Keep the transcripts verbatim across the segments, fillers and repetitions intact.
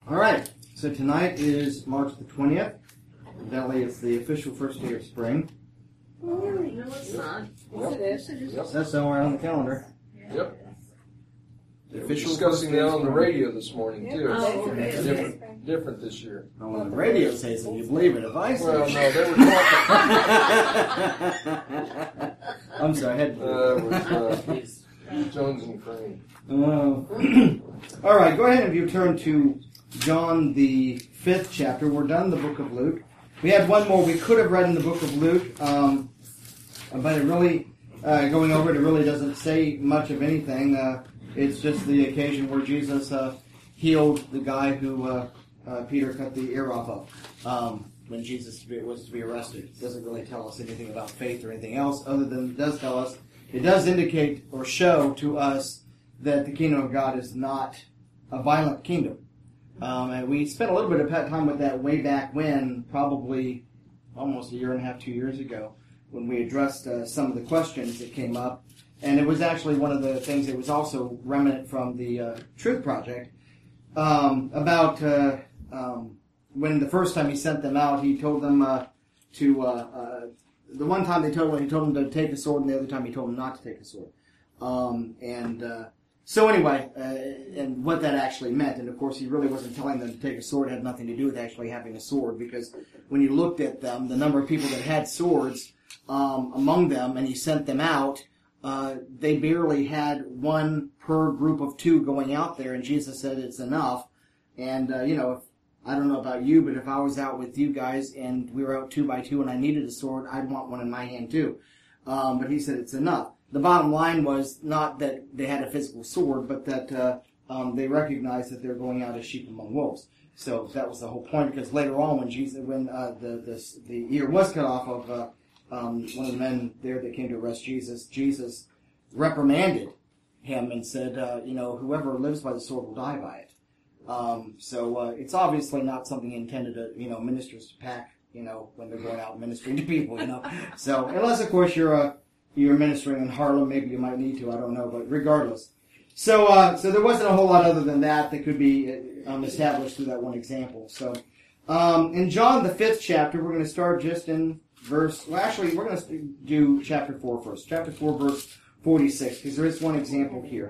All right, so tonight is March the twentieth. Evidently, it's the official first day of spring. No, it's not. Yes, it is. It is. It says somewhere on the calendar. Yep. The We're official discussing first day that of on the spring. radio this morning, too. Oh, okay. It's different, different this year. Oh, well, the radio says it. You believe it. If I say Well, it. no, they were talking. I'm sorry, I had to. Uh, it was uh, Jones and Crane. Uh, all right, go ahead and if you turn to John the fifth chapter. We're done in the book of Luke. We had one more we could have read in the book of Luke, um, but it really, uh, going over it, it really doesn't say much of anything. Uh, it's just the occasion where Jesus uh, healed the guy who uh, uh, Peter cut the ear off of um, when Jesus was to be arrested. It doesn't really tell us anything about faith or anything else, other than it does tell us, it does indicate or show to us that the kingdom of God is not a violent kingdom. Um, and we spent a little bit of time with that way back when, probably almost a year and a half, two years ago, when we addressed uh, some of the questions that came up. And it was actually one of the things that was also remnant from the uh, Truth Project um, about uh, um, when the first time he sent them out, he told them uh, to, uh, uh, the one time they told him, he told them to take a sword, and the other time he told them not to take a sword. Um, and uh, so anyway, uh, and what that actually meant, and of course he really wasn't telling them to take a sword. It had nothing to do with actually having a sword, because when you looked at them, the number of people that had swords um, among them, and he sent them out, uh, they barely had one per group of two going out there, and Jesus said it's enough. And, uh, you know, if, I don't know about you, but if I was out with you guys and we were out two by two and I needed a sword, I'd want one in my hand too. Um, but he said it's enough. The bottom line was not that they had a physical sword, but that uh, um, they recognized that they're going out as sheep among wolves. So that was the whole point. Because later on, when Jesus, when uh, the, the the ear was cut off of uh, um, one of the men there that came to arrest Jesus, Jesus reprimanded him and said, uh, "You know, whoever lives by the sword will die by it." Um, so uh, it's obviously not something intended to, you know, ministers to pack, you know, when they're going out ministering to people, you know. So unless, of course, you're a You're ministering in Harlem, maybe you might need to, I don't know, but regardless. So uh, so there wasn't a whole lot other than that that could be um, established through that one example. So um, in John, the fifth chapter, we're going to start just in verse, well actually, we're going to do chapter four first. Chapter four, verse forty-six, because there is one example here.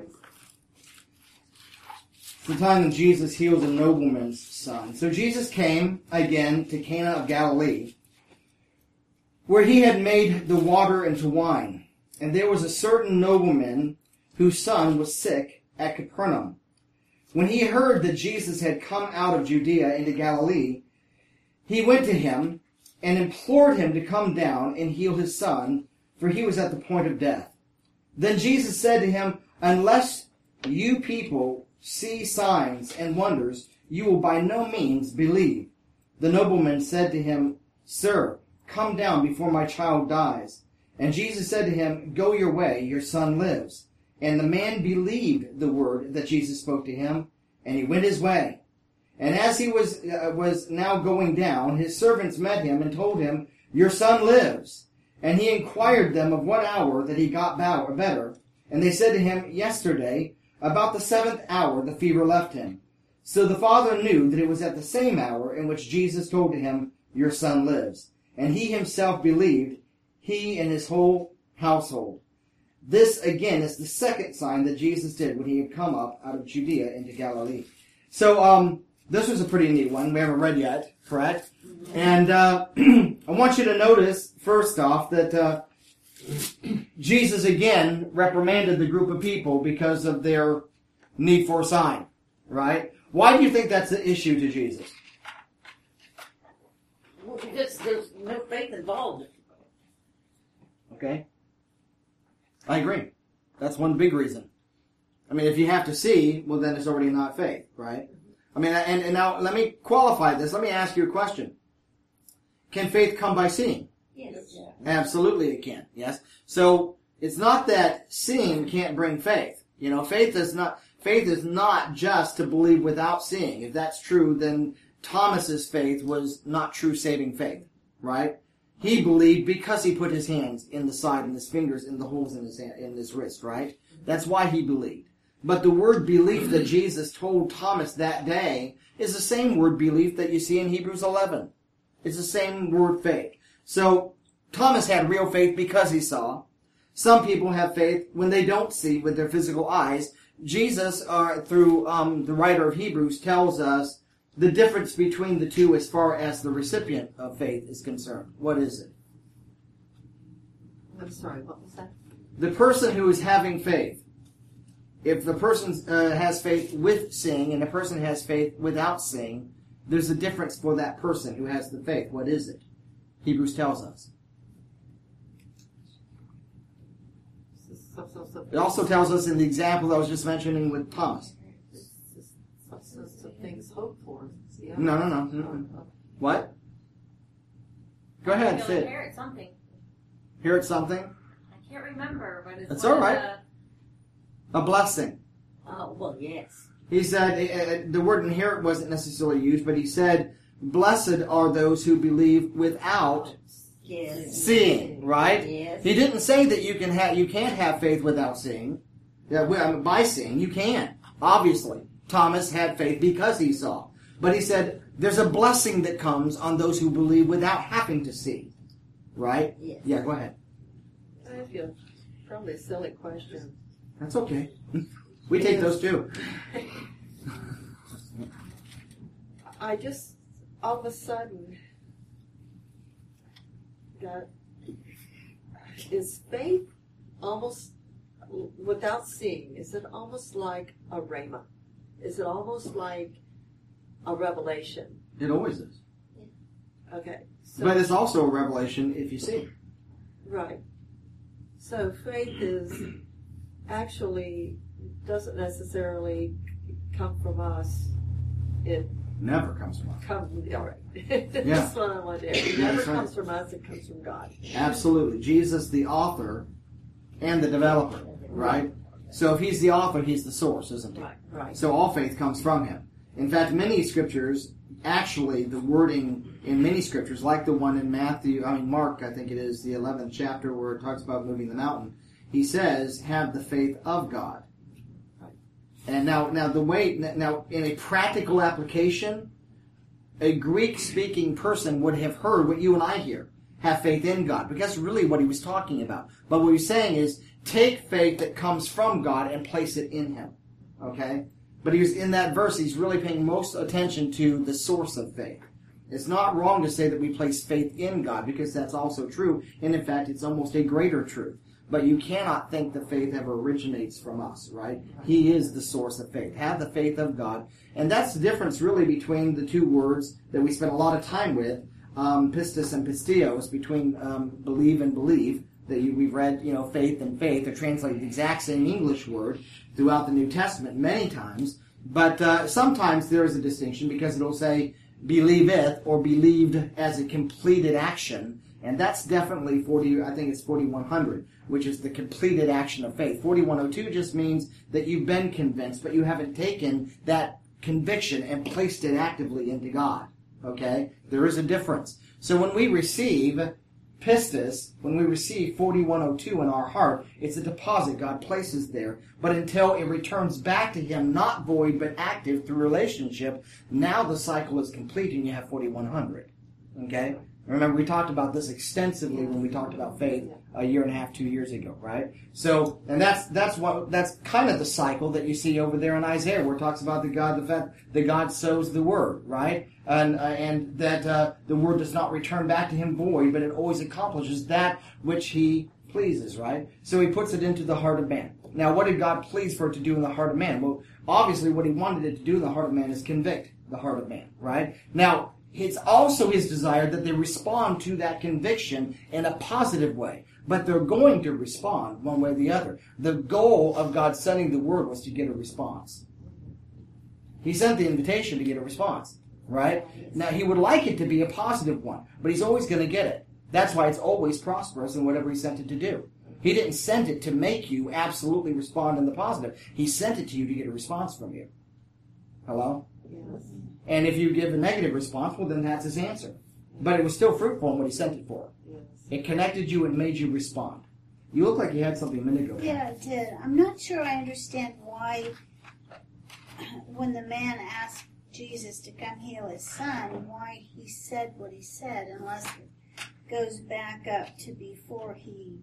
It's the time that Jesus heals a nobleman's son. So Jesus came again to Cana of Galilee, where he had made the water into wine. And there was a certain nobleman whose son was sick at Capernaum. When he heard that Jesus had come out of Judea into Galilee, he went to him and implored him to come down and heal his son, for he was at the point of death. Then Jesus said to him, "Unless you people see signs and wonders, you will by no means believe." The nobleman said to him, "Sir, come down before my child dies." And Jesus said to him, "Go your way, your son lives." And the man believed the word that Jesus spoke to him, and he went his way. And as he was uh, was now going down, his servants met him and told him, "Your son lives." And he inquired them of what hour that he got better. And they said to him, "Yesterday, about the seventh hour, the fever left him." So the father knew that it was at the same hour in which Jesus told to him, "Your son lives." And he himself believed, he and his whole household. This, again, is the second sign that Jesus did when he had come up out of Judea into Galilee. So, um, this was a pretty neat one. We haven't read yet, correct? And uh, I want you to notice, first off, that uh, Jesus, again, reprimanded the group of people because of their need for a sign, right? Why do you think that's an issue to Jesus? Well, because there's no faith involved. Okay? I agree. That's one big reason. I mean, if you have to see, well, then it's already not faith, right? I mean, and, and now let me qualify this. Let me ask you a question. Can faith come by seeing? Yes. Yeah. Absolutely it can, yes. So, it's not that seeing can't bring faith. You know, faith is not, faith is not just to believe without seeing. If that's true, then Thomas's faith was not true saving faith, right? He believed because he put his hands in the side and his fingers in the holes in his hand, in his wrist, right? That's why he believed. But the word belief that Jesus told Thomas that day is the same word belief that you see in Hebrews eleven. It's the same word faith. So Thomas had real faith because he saw. Some people have faith when they don't see with their physical eyes. Jesus, uh, through um, the writer of Hebrews, tells us the difference between the two as far as the recipient of faith is concerned. What is it? I'm sorry, what was that? The person who is having faith. If the person uh, has faith with seeing and the person has faith without seeing, there's a difference for that person who has the faith. What is it? Hebrews tells us. It also tells us in the example I was just mentioning with Thomas. Substance of things hoped for. Yeah. No, no, no. Mm-mm. What? Go ahead, You'll Sid. inherit something. Hear it something? I can't remember, but it's That's one all of right. A blessing. Oh, well, yes. He said, uh, the word inherit wasn't necessarily used, but he said, blessed are those who believe without Yes. seeing, right? Yes. He didn't say that you can have, you can't have faith without seeing. Yeah, we- I mean, by seeing, you can. Obviously, Thomas had faith because he saw. But he said, there's a blessing that comes on those who believe without having to see. Right? Yes. Yeah, go ahead. I have you probably a silly question. That's okay. We take those too. I just all of a sudden got is faith almost without seeing? Is it almost like a rhema? Is it almost like a revelation? It always is. Okay, so But it's also a revelation if you see. right. So faith is actually doesn't necessarily come from us. It Never comes from us. comes. All right. Yeah. That's what I want to hear. It never That's right. comes from us. It comes from God. Absolutely. Jesus, the author and the developer, right? So if he's the author, he's the source, isn't he? Right. Right. So all faith comes from him. In fact, many scriptures, actually, the wording in many scriptures, like the one in Matthew, I mean Mark, I think it is, the eleventh chapter where it talks about moving the mountain, he says, have the faith of God. And now, now the way, now in a practical application, a Greek-speaking person would have heard what you and I hear. Have faith in God. Because that's really what he was talking about. But what he's saying is, take faith that comes from God and place it in him. Okay? But he was in that verse, he's really paying most attention to the source of faith. It's not wrong to say that we place faith in God, because that's also true. And in fact, it's almost a greater truth. But you cannot think that faith ever originates from us, right? He is the source of faith. Have the faith of God. And that's the difference really between the two words that we spent a lot of time with, um, pistis and pistios, between um, believe and believe. That you, we've read, you know, faith and faith. They're translated the exact same English word throughout the New Testament many times. But uh, sometimes there is a distinction because it'll say believeth or believed as a completed action. And that's definitely forty, I think it's forty-one hundred, which is the completed action of faith. forty-one oh two just means that you've been convinced, but you haven't taken that conviction and placed it actively into God. Okay? There is a difference. So when we receive pistis, when we receive forty-one oh two in our heart, it's a deposit God places there. But until it returns back to Him, not void but active through relationship, now the cycle is complete and you have forty-one hundred. Okay? Remember, we talked about this extensively when we talked about faith a year and a half, two years ago, right? So, and that's that's what that's kind of the cycle that you see over there in Isaiah, where it talks about the God, the fact that God sows the word, right? And uh, and that uh, the word does not return back to Him void, but it always accomplishes that which He pleases, right? So He puts it into the heart of man. Now, what did God please for it to do in the heart of man? Well, obviously, what He wanted it to do in the heart of man is convict the heart of man, right? Now, it's also His desire that they respond to that conviction in a positive way. But they're going to respond one way or the other. The goal of God sending the word was to get a response. He sent the invitation to get a response, right? Now, He would like it to be a positive one, but He's always going to get it. That's why it's always prosperous in whatever He sent it to do. He didn't send it to make you absolutely respond in the positive. He sent it to you to get a response from you. Hello? Yes. And if you give a negative response, well, then that's His answer. But it was still fruitful in what He sent it for. Yes. It connected you and made you respond. You look like you had something a minute ago. Yeah, I did. I'm not sure I understand why, when the man asked Jesus to come heal his son, why he said what he said, unless it goes back up to before he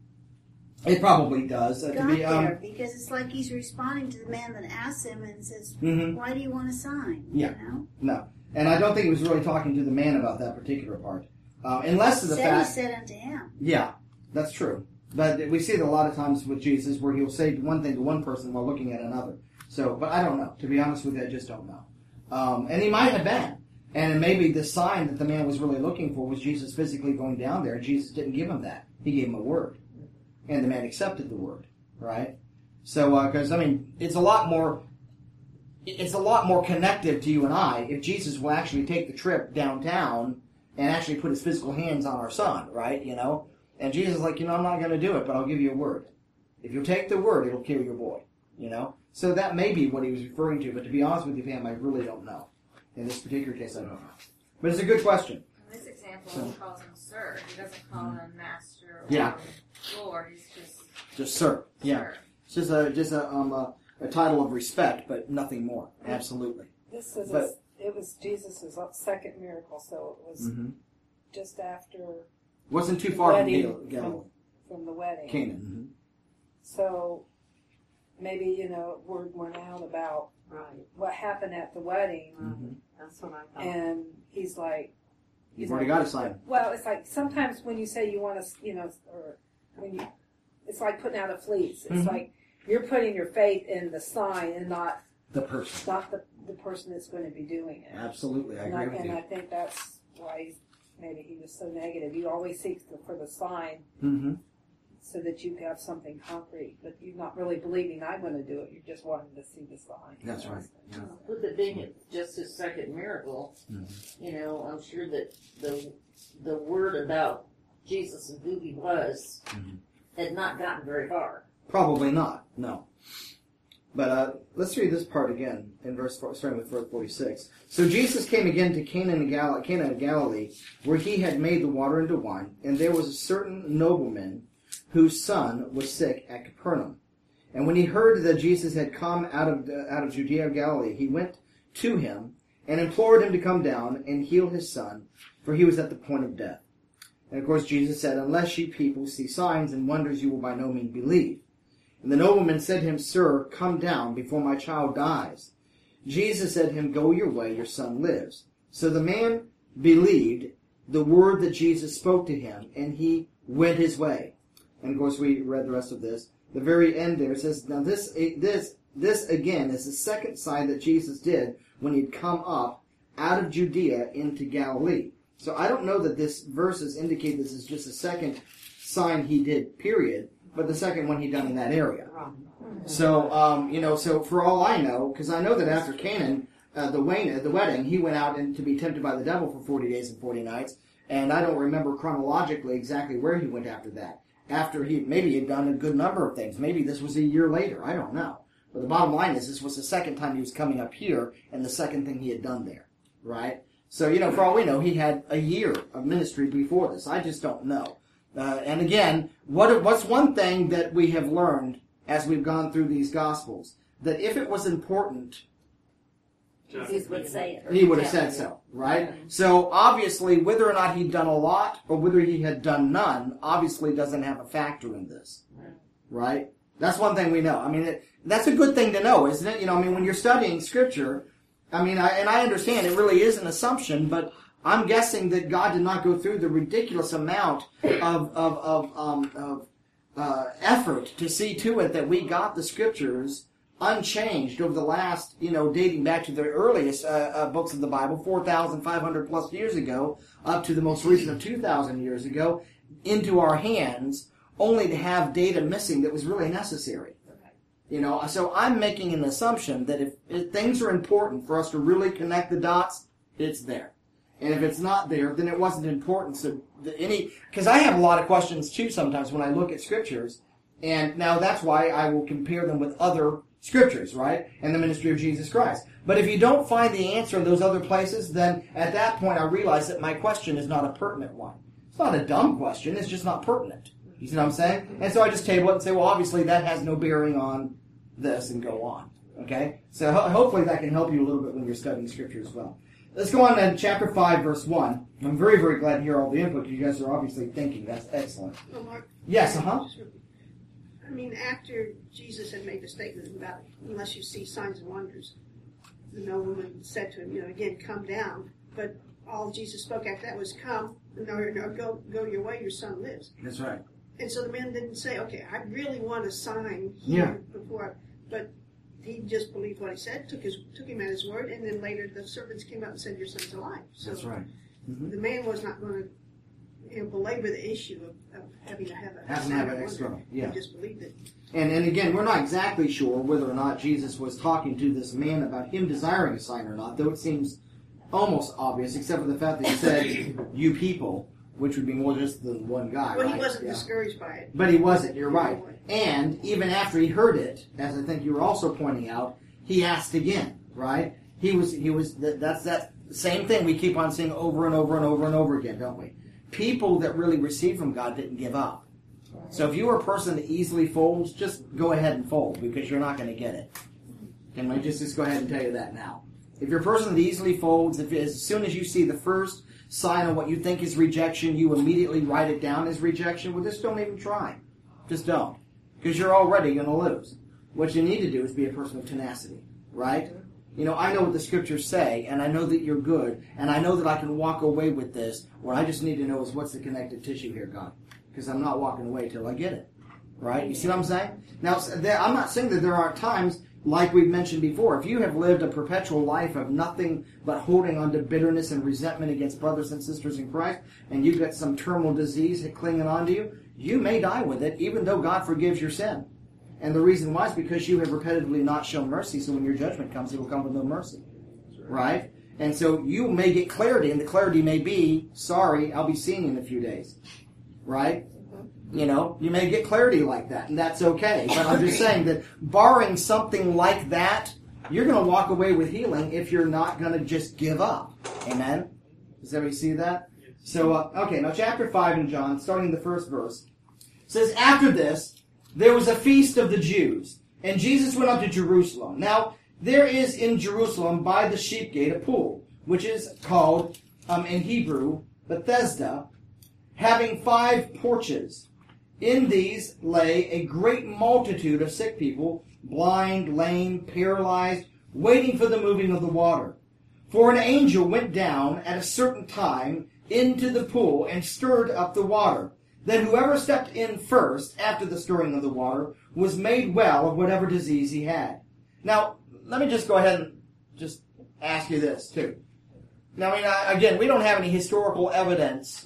It probably does. Uh, to got be, um, there, because it's like he's responding to the man that asked him and says, mhm. why do you want a sign? Yeah. You know? No. And I don't think he was really talking to the man about that particular part. Uh, unless the Said fact... he said unto him. Yeah, that's true. But we see it a lot of times with Jesus where he'll say one thing to one person while looking at another. So, but I don't know. To be honest with you, I just don't know. Um, and he might have been. And maybe the sign that the man was really looking for was Jesus physically going down there. Jesus didn't give him that. He gave him a word. And the man accepted the word, right? So, because, uh, I mean, it's a lot more... It's a lot more connective to you and I if Jesus will actually take the trip downtown and actually put his physical hands on our son, right? You know? And Jesus is like, you know, I'm not going to do it, but I'll give you a word. If you'll take the word, it'll kill your boy, you know? So that may be what he was referring to, but to be honest with you, Pam, I really don't know. In this particular case, I don't know. But it's a good question. In this example, he calls him sir. He doesn't call him master or Yeah. Lord. He's just Just sir. Yeah. sir. It's just a, just a, um, a, a title of respect, but nothing more. Absolutely. This is But- a, it was Jesus' second miracle, so it was Mm-hmm. just after Wasn't too far from wedding Gal- Galilee. from, from the wedding. Canaan. So maybe, you know, word went out about Right. what happened at the wedding, Mm-hmm. Mm-hmm. That's what I thought. and he's like, You've already got a sign. well, it's like sometimes when you say you want to, you know, or when you, it's like putting out a fleece. It's Mhm. like you're putting your faith in the sign and not The person. not the the person that's going to be doing it. Absolutely. I and agree I, with and you. I think that's why he's, maybe he was so negative. You always seek the, for the sign Mm-hmm. so that you have something concrete, but you're not really believing I'm going to do it. You're just wanting to see the sign. That's right. Yeah. With it being just his second miracle, Mhm. you know, I'm sure that the the word about Jesus and who he was Mhm. had not gotten very far. Probably not. No. But uh, let's read this part again in verse four, starting with verse forty-six. So Jesus came again to Cana in Gal- Cana of Galilee, where he had made the water into wine, and there was a certain nobleman whose son was sick at Capernaum. And when he heard that Jesus had come out of uh, out of Judea of Galilee, he went to him and implored him to come down and heal his son, for he was at the point of death. And of course Jesus said, "Unless ye people see signs and wonders, you will by no means believe." And the nobleman said to him, "Sir, come down before my child dies." Jesus said to him, "Go your way, your son lives." So the man believed the word that Jesus spoke to him, and he went his way. And of course we read the rest of this. The very end there says, now this, this, this again is the second sign that Jesus did when he'd come up out of Judea into Galilee. So I don't know that this verses indicate this is just a second sign he did, period, but the second one he done in that area. So, um, you know, so for all I know, because I know that after Canaan, uh, the, wedding, the wedding, he went out and to be tempted by the devil for forty days and forty nights, and I don't remember chronologically exactly where he went after that. After he, maybe he had done a good number of things. Maybe this was a year later. I don't know. But the bottom line is this was the second time he was coming up here and the second thing he had done there, right? So, you know, for all we know, he had a year of ministry before this. I just don't know. Uh, and again, what what's one thing that we have learned as we've gone through these Gospels? That if it was important, Jesus would say it. he would have said so, right? So obviously, whether or not he'd done a lot or whether he had done none, obviously doesn't have a factor in this, right? That's one thing we know. I mean, it, that's a good thing to know, isn't it? You know, I mean, when you're studying Scripture, I mean, I, and I understand it really is an assumption, but I'm guessing that God did not go through the ridiculous amount of of of, um, of uh, effort to see to it that we got the Scriptures unchanged over the last, you know, dating back to the earliest uh, uh, books of the Bible, four thousand five hundred plus years ago, up to the most recent of two thousand years ago, into our hands, only to have data missing that was really necessary. You know, so I'm making an assumption that if, if things are important for us to really connect the dots, it's there. And if it's not there, then it wasn't important. So the, any, because I have a lot of questions too sometimes when I look at scriptures, and now that's why I will compare them with other scriptures, right? And the ministry of Jesus Christ. But if you don't find the answer in those other places, then at that point I realize that my question is not a pertinent one. It's not a dumb question, it's just not pertinent. You see what I'm saying? And so I just table it and say, well, obviously that has no bearing on this, and go on. Okay? So ho- hopefully that can help you a little bit when you're studying Scripture as well. Let's go on to chapter five, verse one. I'm very, very glad to hear all the input. You guys are obviously thinking. That's excellent. Well, Mark, Yes, uh-huh. I mean, after Jesus had made the statement about, unless you see signs and wonders, the nobleman said to him, you know, again, come down. But all Jesus spoke after that was, come, no, no, go, go your way, your son lives. That's right. And so the man didn't say, okay, I really want a sign here Yeah. before, but he just believed what he said, took his took him at his word, and then later the servants came up and said, your son's alive. So That's right. Mm-hmm. the man was not going to, you know, belabor the issue of, of having to have a Having to have an external, yeah. He just believed it. And and again, we're not exactly sure whether or not Jesus was talking to this man about him desiring a sign or not, though it seems almost obvious, except for the fact that he said, you people, which would be more just than one guy, Well, right? he wasn't Yeah. discouraged by it. But he wasn't, you're right. And even after he heard it, as I think you were also pointing out, he asked again, right? He was, he was, that, that's that same thing we keep on seeing over and over and over and over again, don't we? People that really receive from God didn't give up. So if you are a person that easily folds, just go ahead and fold, because you're not going to get it. Can I just, just go ahead and tell you that now? If you're a person that easily folds, if as soon as you see the first sign of what you think is rejection, you immediately write it down as rejection, well, just don't even try. Just don't. Because you're already going to lose. What you need to do is be a person of tenacity, right? You know, I know what the Scriptures say, and I know that you're good, and I know that I can walk away with this. What I just need to know is what's the connective tissue here, God? Because I'm not walking away till I get it, right? You see what I'm saying? Now, I'm not saying that there aren't times, like we've mentioned before, if you have lived a perpetual life of nothing but holding on to bitterness and resentment against brothers and sisters in Christ, and you've got some terminal disease clinging on to you, you may die with it, even though God forgives your sin. And the reason why is because you have repetitively not shown mercy, so when your judgment comes, it will come with no mercy. Right? And so you may get clarity, and the clarity may be, sorry, I'll be seeing you in a few days. Right? You know, you may get clarity like that, and that's okay. But I'm just saying that barring something like that, you're going to walk away with healing if you're not going to just give up. Amen? Does everybody see that? So, uh, okay, now chapter five in John, starting the first verse, says, after this, there was a feast of the Jews, and Jesus went up to Jerusalem. Now, there is in Jerusalem by the sheep gate a pool, which is called, um, in Hebrew, Bethesda, having five porches. In these lay a great multitude of sick people, blind, lame, paralyzed, waiting for the moving of the water. For an angel went down at a certain time into the pool and stirred up the water. Then whoever stepped in first, after the stirring of the water, was made well of whatever disease he had. Now, let me just go ahead and just ask you this, too. Now, I mean, I, again, we don't have any historical evidence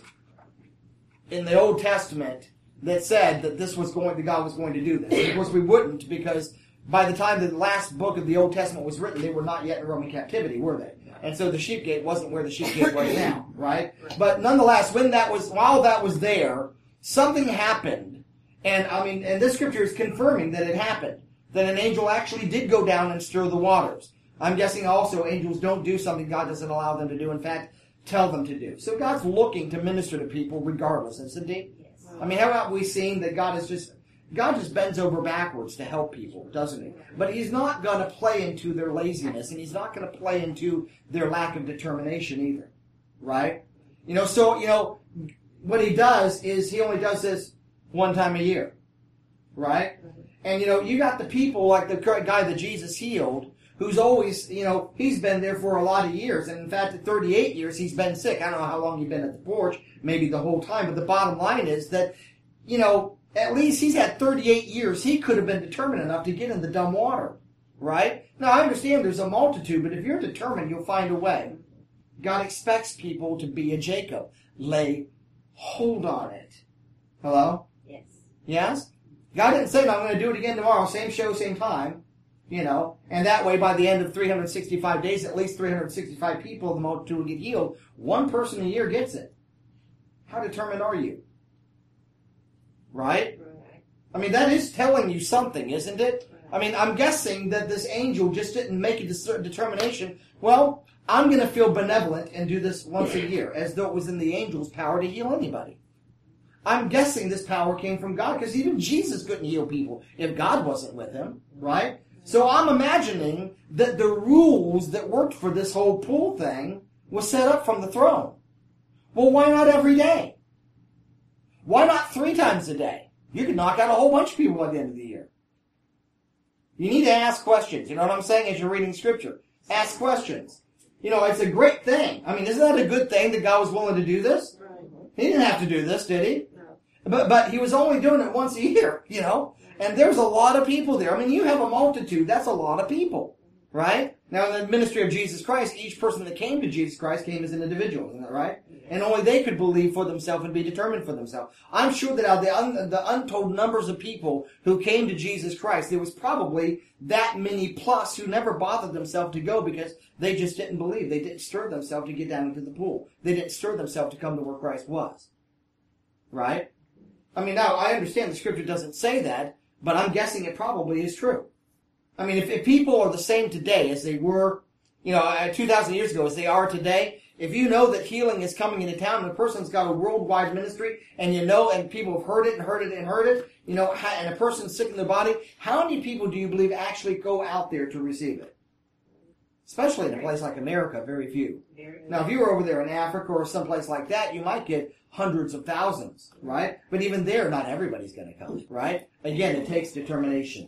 in the Old Testament that said that this was going, that God was going to do this. Of course, we wouldn't, because by the time the last book of the Old Testament was written, they were not yet in Roman captivity, were they? And so the sheep gate wasn't where the sheep gate was now, right? But nonetheless, when that was, while that was there, something happened, and I mean, and this scripture is confirming that it happened, that an angel actually did go down and stir the waters. I'm guessing also angels don't do something God doesn't allow them to do, in fact, tell them to do. So God's looking to minister to people regardless, isn't he? Yes. I mean, how about we seeing that God is just, God just bends over backwards to help people, doesn't he? But he's not going to play into their laziness, and he's not going to play into their lack of determination either, right? You know, so, you know, what he does is he only does this one time a year, right? And, you know, you got the people like the guy that Jesus healed, who's always, you know, he's been there for a lot of years. And in fact, at thirty-eight years, he's been sick. I don't know how long he's been at the porch, maybe the whole time. But the bottom line is that, you know, at least he's had thirty-eight years. He could have been determined enough to get in the dumb water, right? Now, I understand there's a multitude, but if you're determined, you'll find a way. God expects people to be a Jacob. Lay hold on it. Hello? Yes. Yes? God didn't say, I'm going to do it again tomorrow, same show, same time. You know, and that way by the end of three hundred sixty-five days, at least three hundred sixty-five people of the multitude will get healed. One person a year gets it. How determined are you? Right? I mean, that is telling you something, isn't it? I mean, I'm guessing that this angel just didn't make a determination, well, I'm going to feel benevolent and do this once a year, as though it was in the angel's power to heal anybody. I'm guessing this power came from God, because even Jesus couldn't heal people if God wasn't with him, right? So I'm imagining that the rules that worked for this whole pool thing was set up from the throne. Well, why not every day? Why not three times a day? You could knock out a whole bunch of people at the end of the year. You need to ask questions. You know what I'm saying? As you're reading Scripture, ask questions. You know, it's a great thing. I mean, isn't that a good thing that God was willing to do this? He didn't have to do this, did he? No. But but he was only doing it once a year, you know? And there's a lot of people there. I mean, you have a multitude. That's a lot of people, right? Now, in the ministry of Jesus Christ, each person that came to Jesus Christ came as an individual. Isn't that right? And only they could believe for themselves and be determined for themselves. I'm sure that out of the, un, the untold numbers of people who came to Jesus Christ, there was probably that many plus who never bothered themselves to go because they just didn't believe. They didn't stir themselves to get down into the pool. They didn't stir themselves to come to where Christ was. Right? I mean, now, I understand the Scripture doesn't say that, but I'm guessing it probably is true. I mean, if, if people are the same today as they were, you know, two thousand years ago as they are today, if you know that healing is coming into town and a person's got a worldwide ministry and you know, and people have heard it and heard it and heard it, you know, and a person's sick in their body, how many people do you believe actually go out there to receive it? Especially in a place like America, very few. Now, if you were over there in Africa or someplace like that, you might get hundreds of thousands, right? But even there, not everybody's going to come, right? Again, it takes determination.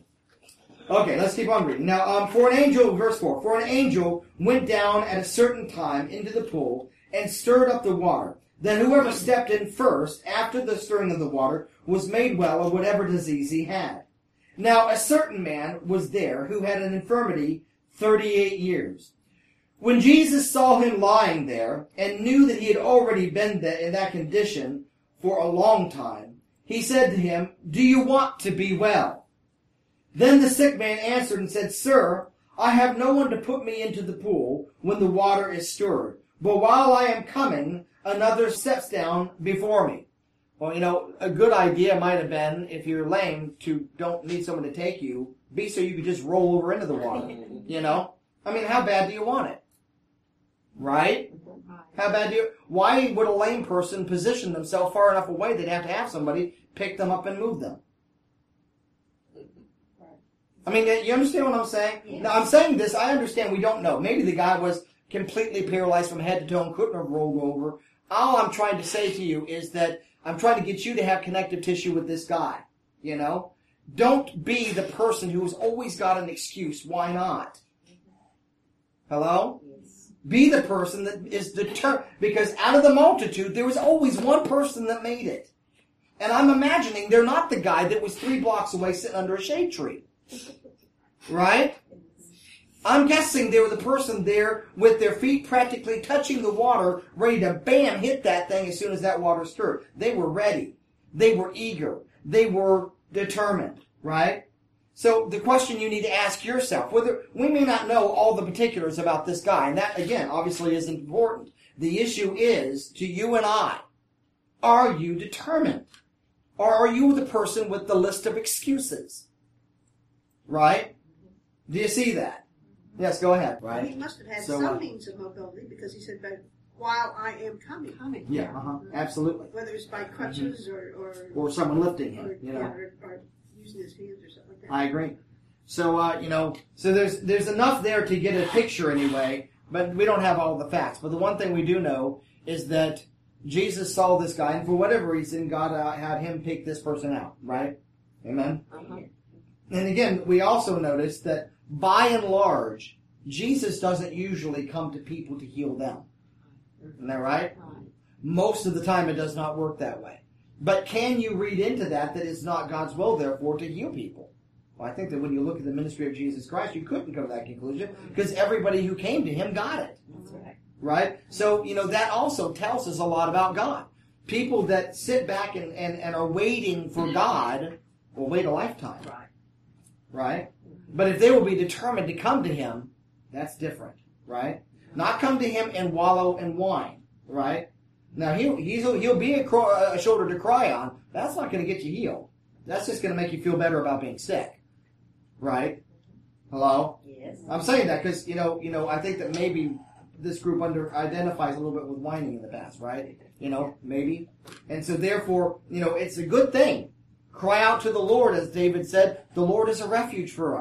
Okay, let's keep on reading. Now, um, for an angel, verse four, for an angel went down at a certain time into the pool and stirred up the water. Then whoever stepped in first, after the stirring of the water, was made well of whatever disease he had. Now, a certain man was there who had an infirmity thirty-eight years. When Jesus saw him lying there and knew that he had already been in that condition for a long time, he said to him, "Do you want to be well?" Then the sick man answered and said, "Sir, I have no one to put me into the pool when the water is stirred. But while I am coming, another steps down before me." Well, you know, a good idea might have been, if you're lame, to don't need someone to take you, be so you could just roll over into the water. You know? I mean, how bad do you want it? Right? How bad do you... Why would a lame person position themselves far enough away they'd have to have somebody pick them up and move them? I mean, you understand what I'm saying? Yes. Now, I'm saying this, I understand we don't know. Maybe the guy was completely paralyzed from head to toe and couldn't have rolled over. All I'm trying to say to you is that I'm trying to get you to have connective tissue with this guy, you know? Don't be the person who's always got an excuse. Why not? Hello? Yes. Be the person that is determined. Because out of the multitude, there was always one person that made it. And I'm imagining they're not the guy that was three blocks away sitting under a shade tree. Right? I'm guessing they were the person there with their feet practically touching the water, ready to bam, hit that thing as soon as that water stirred. They were ready. They were eager. They were determined. Right? So the question you need to ask yourself, whether we may not know all the particulars about this guy, and that, again, obviously is important. The issue is, to you and I, are you determined? Or are you the person with the list of excuses? Right? Do you see that? Yes, go ahead. Well, he Right? must have had So, some uh, means of mobility because he said, "But while I am coming, coming." Yeah, uh-huh. Absolutely. Whether it's by crutches or or Or someone lifting or, him, you yeah, know. or, or using his hands or something like that. I agree. So, uh, you know, so there's there's enough there to get a picture anyway, but we don't have all the facts. But the one thing we do know is that Jesus saw this guy, and for whatever reason, God uh, had him pick this person out, right? Amen? Uh-huh. And again, we also notice that by and large, Jesus doesn't usually come to people to heal them. Isn't that right? Most of the time it does not work that way. But can you read into that that it's not God's will, therefore, to heal people? Well, I think that when you look at the ministry of Jesus Christ, you couldn't come to that conclusion because everybody who came to him got it. That's right. Right? So, you know, that also tells us a lot about God. People that sit back and, and, and are waiting for God will wait a lifetime. Right. Right? But if they will be determined to come to him, that's different. Right? Not come to him and wallow in wine. Right? Now, he'll, he'll, he'll be a, cro- a shoulder to cry on. That's not going to get you healed. That's just going to make you feel better about being sick. Right? Hello? Yes. I'm saying that because, you know, you know, I think that maybe this group under identifies a little bit with whining in the past, right? You know, maybe. And so therefore, you know, it's a good thing. Cry out to the Lord, as David said, the Lord is a refuge for us.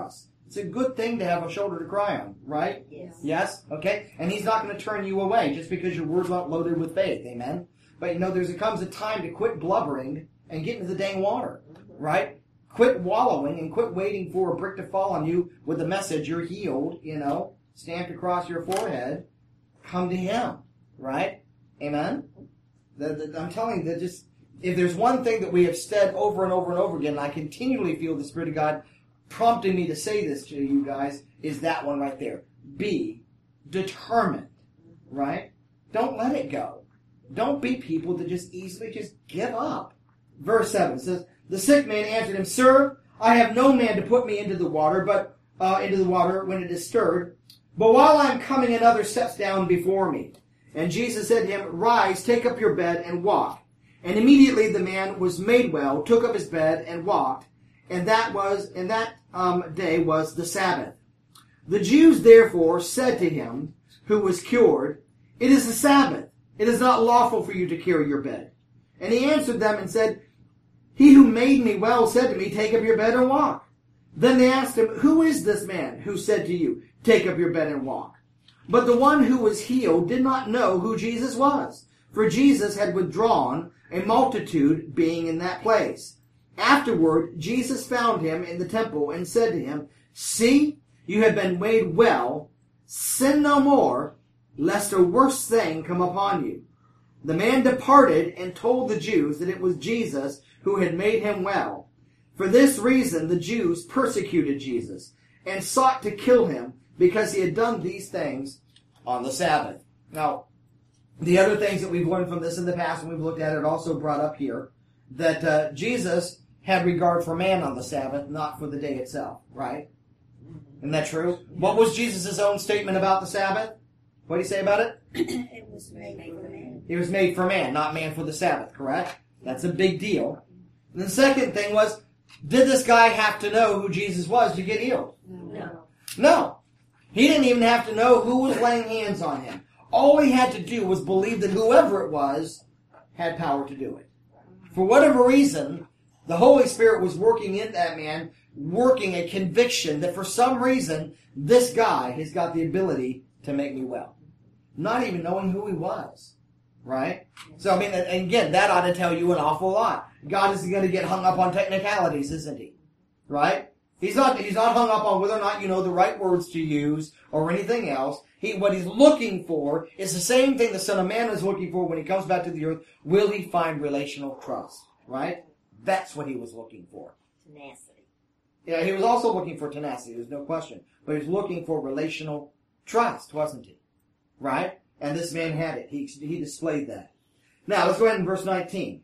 It's a good thing to have a shoulder to cry on, right? Yes. Yes? Okay? And he's not going to turn you away just because your word's not loaded with faith. Amen? But you know, there comes a time to quit blubbering and get into the dang water, right? Quit wallowing and quit waiting for a brick to fall on you with the message, you're healed, you know, stamped across your forehead. Come to him, right? Amen? The, the, I'm telling you that just, if there's one thing that we have said over and over and over again, and I continually feel the Spirit of God prompting me to say this to you guys, is that one right there. Be determined, right? Don't let it go. Don't be people that just easily just give up. Verse seven says, the sick man answered him, Sir, I have no man to put me into the water, but uh, into the water when it is stirred. But while I am coming, another steps down before me. And Jesus said to him, Rise, take up your bed and walk. And immediately the man was made well, took up his bed and walked. And that was, and that um, day was the Sabbath. The Jews therefore said to him, who was cured, It is the Sabbath. It is not lawful for you to carry your bed. And he answered them and said, He who made me well said to me, Take up your bed and walk. Then they asked him, Who is this man who said to you, Take up your bed and walk? But the one who was healed did not know who Jesus was, for Jesus had withdrawn, a multitude being in that place. Afterward, Jesus found him in the temple and said to him, See, you have been made well. Sin no more, lest a worse thing come upon you. The man departed and told the Jews that it was Jesus who had made him well. For this reason the Jews persecuted Jesus and sought to kill him because he had done these things on the Sabbath. Now, the other things that we've learned from this in the past, and we've looked at it, also brought up here, that uh, Jesus had regard for man on the Sabbath, not for the day itself, right? Isn't that true? What was Jesus' own statement about the Sabbath? What did he say about it? It was made for man. It was made for man, not man for the Sabbath, correct? That's a big deal. And the second thing was, did this guy have to know who Jesus was to get healed? No. No. He didn't even have to know who was laying hands on him. All he had to do was believe that whoever it was had power to do it. For whatever reason, the Holy Spirit was working in that man, working a conviction that for some reason, this guy has got the ability to make me well. Not even knowing who he was. Right? So, I mean, and again, that ought to tell you an awful lot. God isn't going to get hung up on technicalities, isn't he? Right? He's not, he's not hung up on whether or not you know the right words to use or anything else. He, what he's looking for is the same thing the Son of Man is looking for when he comes back to the earth. Will he find relational trust? Right? That's what he was looking for. Tenacity. Yeah, he was also looking for tenacity, there's no question. But he was looking for relational trust, wasn't he? Right? And this man had it. He, he displayed that. Now, let's go ahead in verse nineteen.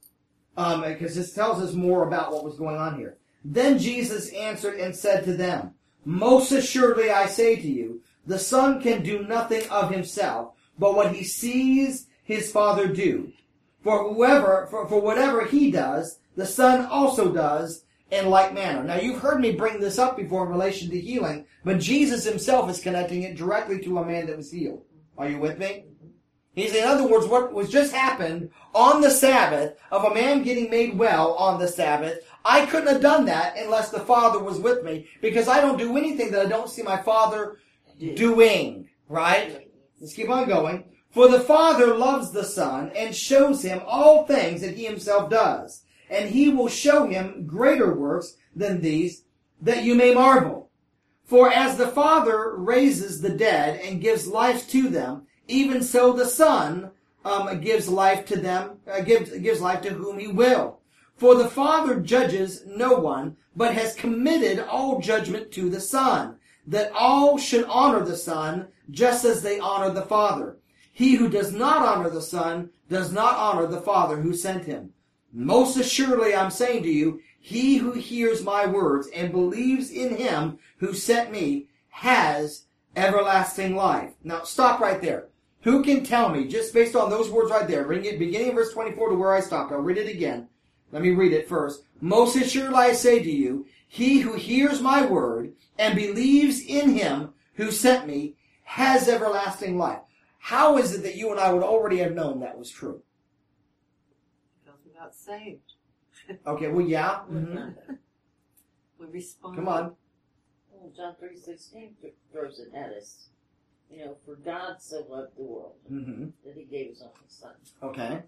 Um, because this tells us more about what was going on here. Then Jesus answered and said to them, Most assuredly I say to you, the Son can do nothing of himself, but what he sees his Father do. For whoever, for, for whatever he does, the Son also does in like manner. Now, you've heard me bring this up before in relation to healing, but Jesus himself is connecting it directly to a man that was healed. Are you with me? He's, in other words, what was just happened on the Sabbath of a man getting made well on the Sabbath, I couldn't have done that unless the Father was with me, because I don't do anything that I don't see my Father doing. Right? Let's keep on going. For the Father loves the Son and shows him all things that he himself does, and he will show him greater works than these, that you may marvel. For as the Father raises the dead and gives life to them, even so the Son um, gives life to them, uh, gives, gives life to whom he will. For the Father judges no one, but has committed all judgment to the Son, that all should honor the Son, just as they honor the Father. He who does not honor the Son does not honor the Father who sent him. Most assuredly I'm saying to you, he who hears my words and believes in him who sent me has everlasting life. Now, stop right there. Who can tell me, just based on those words right there, beginning of verse twenty-four to where I stopped, I'll read it again. Let me read it first. Most assuredly I say to you, he who hears my word and believes in him who sent me has everlasting life. How is it that you and I would already have known that was true? Because we got saved. Okay, well, yeah. Mm-hmm. We respond. Come on. Well, John three sixteen throws it at us. You know, for God so loved the world Mm-hmm. that he gave his only son. Okay.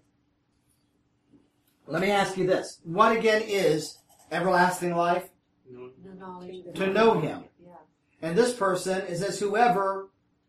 Let me ask you this. What again is everlasting life? The knowledge To know him. Yeah. And this person is as whoever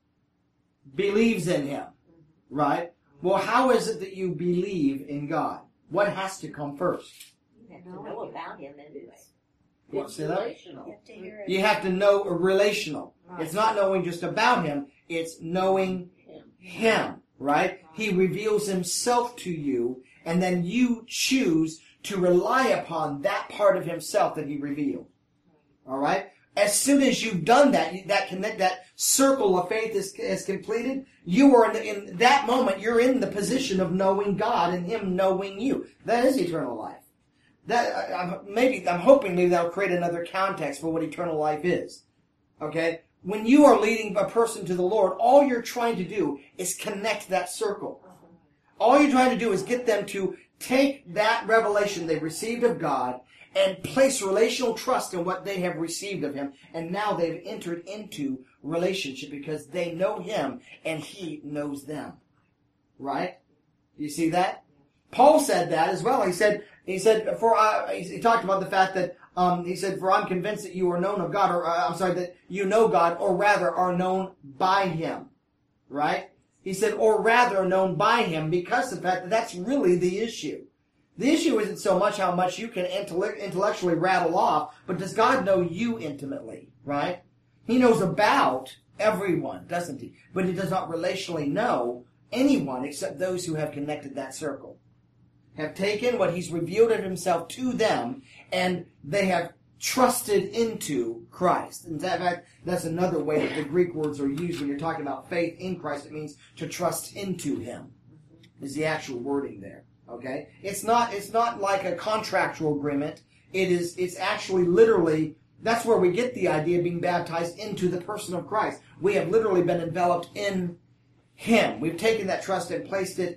believes in him. Right? Well, how is it that you believe in God? What has to come first? You have to know about him anyway. What, It's say that? You relational. have to hear it. You have to know a relational. Right. It's not knowing just about him. It's knowing Him. him, right? He reveals himself to you, and then you choose to rely upon that part of himself that he revealed. All right? As soon as you've done that, that connect, that circle of faith is, is completed, you are in, in that moment, you're in the position of knowing God and him knowing you. That is eternal life. That I, I'm, maybe I'm hoping maybe that'll create another context for what eternal life is. Okay? When you are leading a person to the Lord, all you're trying to do is connect that circle. All you're trying to do is get them to take that revelation they've received of God and place relational trust in what they have received of him. And now they've entered into relationship because they know him and he knows them. Right? You see that? Paul said that as well. He said, he said, for I, he talked about the fact that, um, he said, for I'm convinced that you are known of God, or uh, I'm sorry, that you know God, or rather are known by him. Right? He said, or rather known by him, because of the fact that that's really the issue. The issue isn't so much how much you can intellect, intellectually rattle off, but does God know you intimately, right? He knows about everyone, doesn't he? But he does not relationally know anyone except those who have connected that circle. Have taken what he's revealed of himself to them, and they have trusted into Christ. In fact, that's another way that the Greek words are used when you're talking about faith in Christ. It means to trust into him, is the actual wording there. Okay? It's not, it's not like a contractual agreement. It is, it's actually literally, that's where we get the idea of being baptized into the person of Christ. We have literally been enveloped in him. We've taken that trust and placed it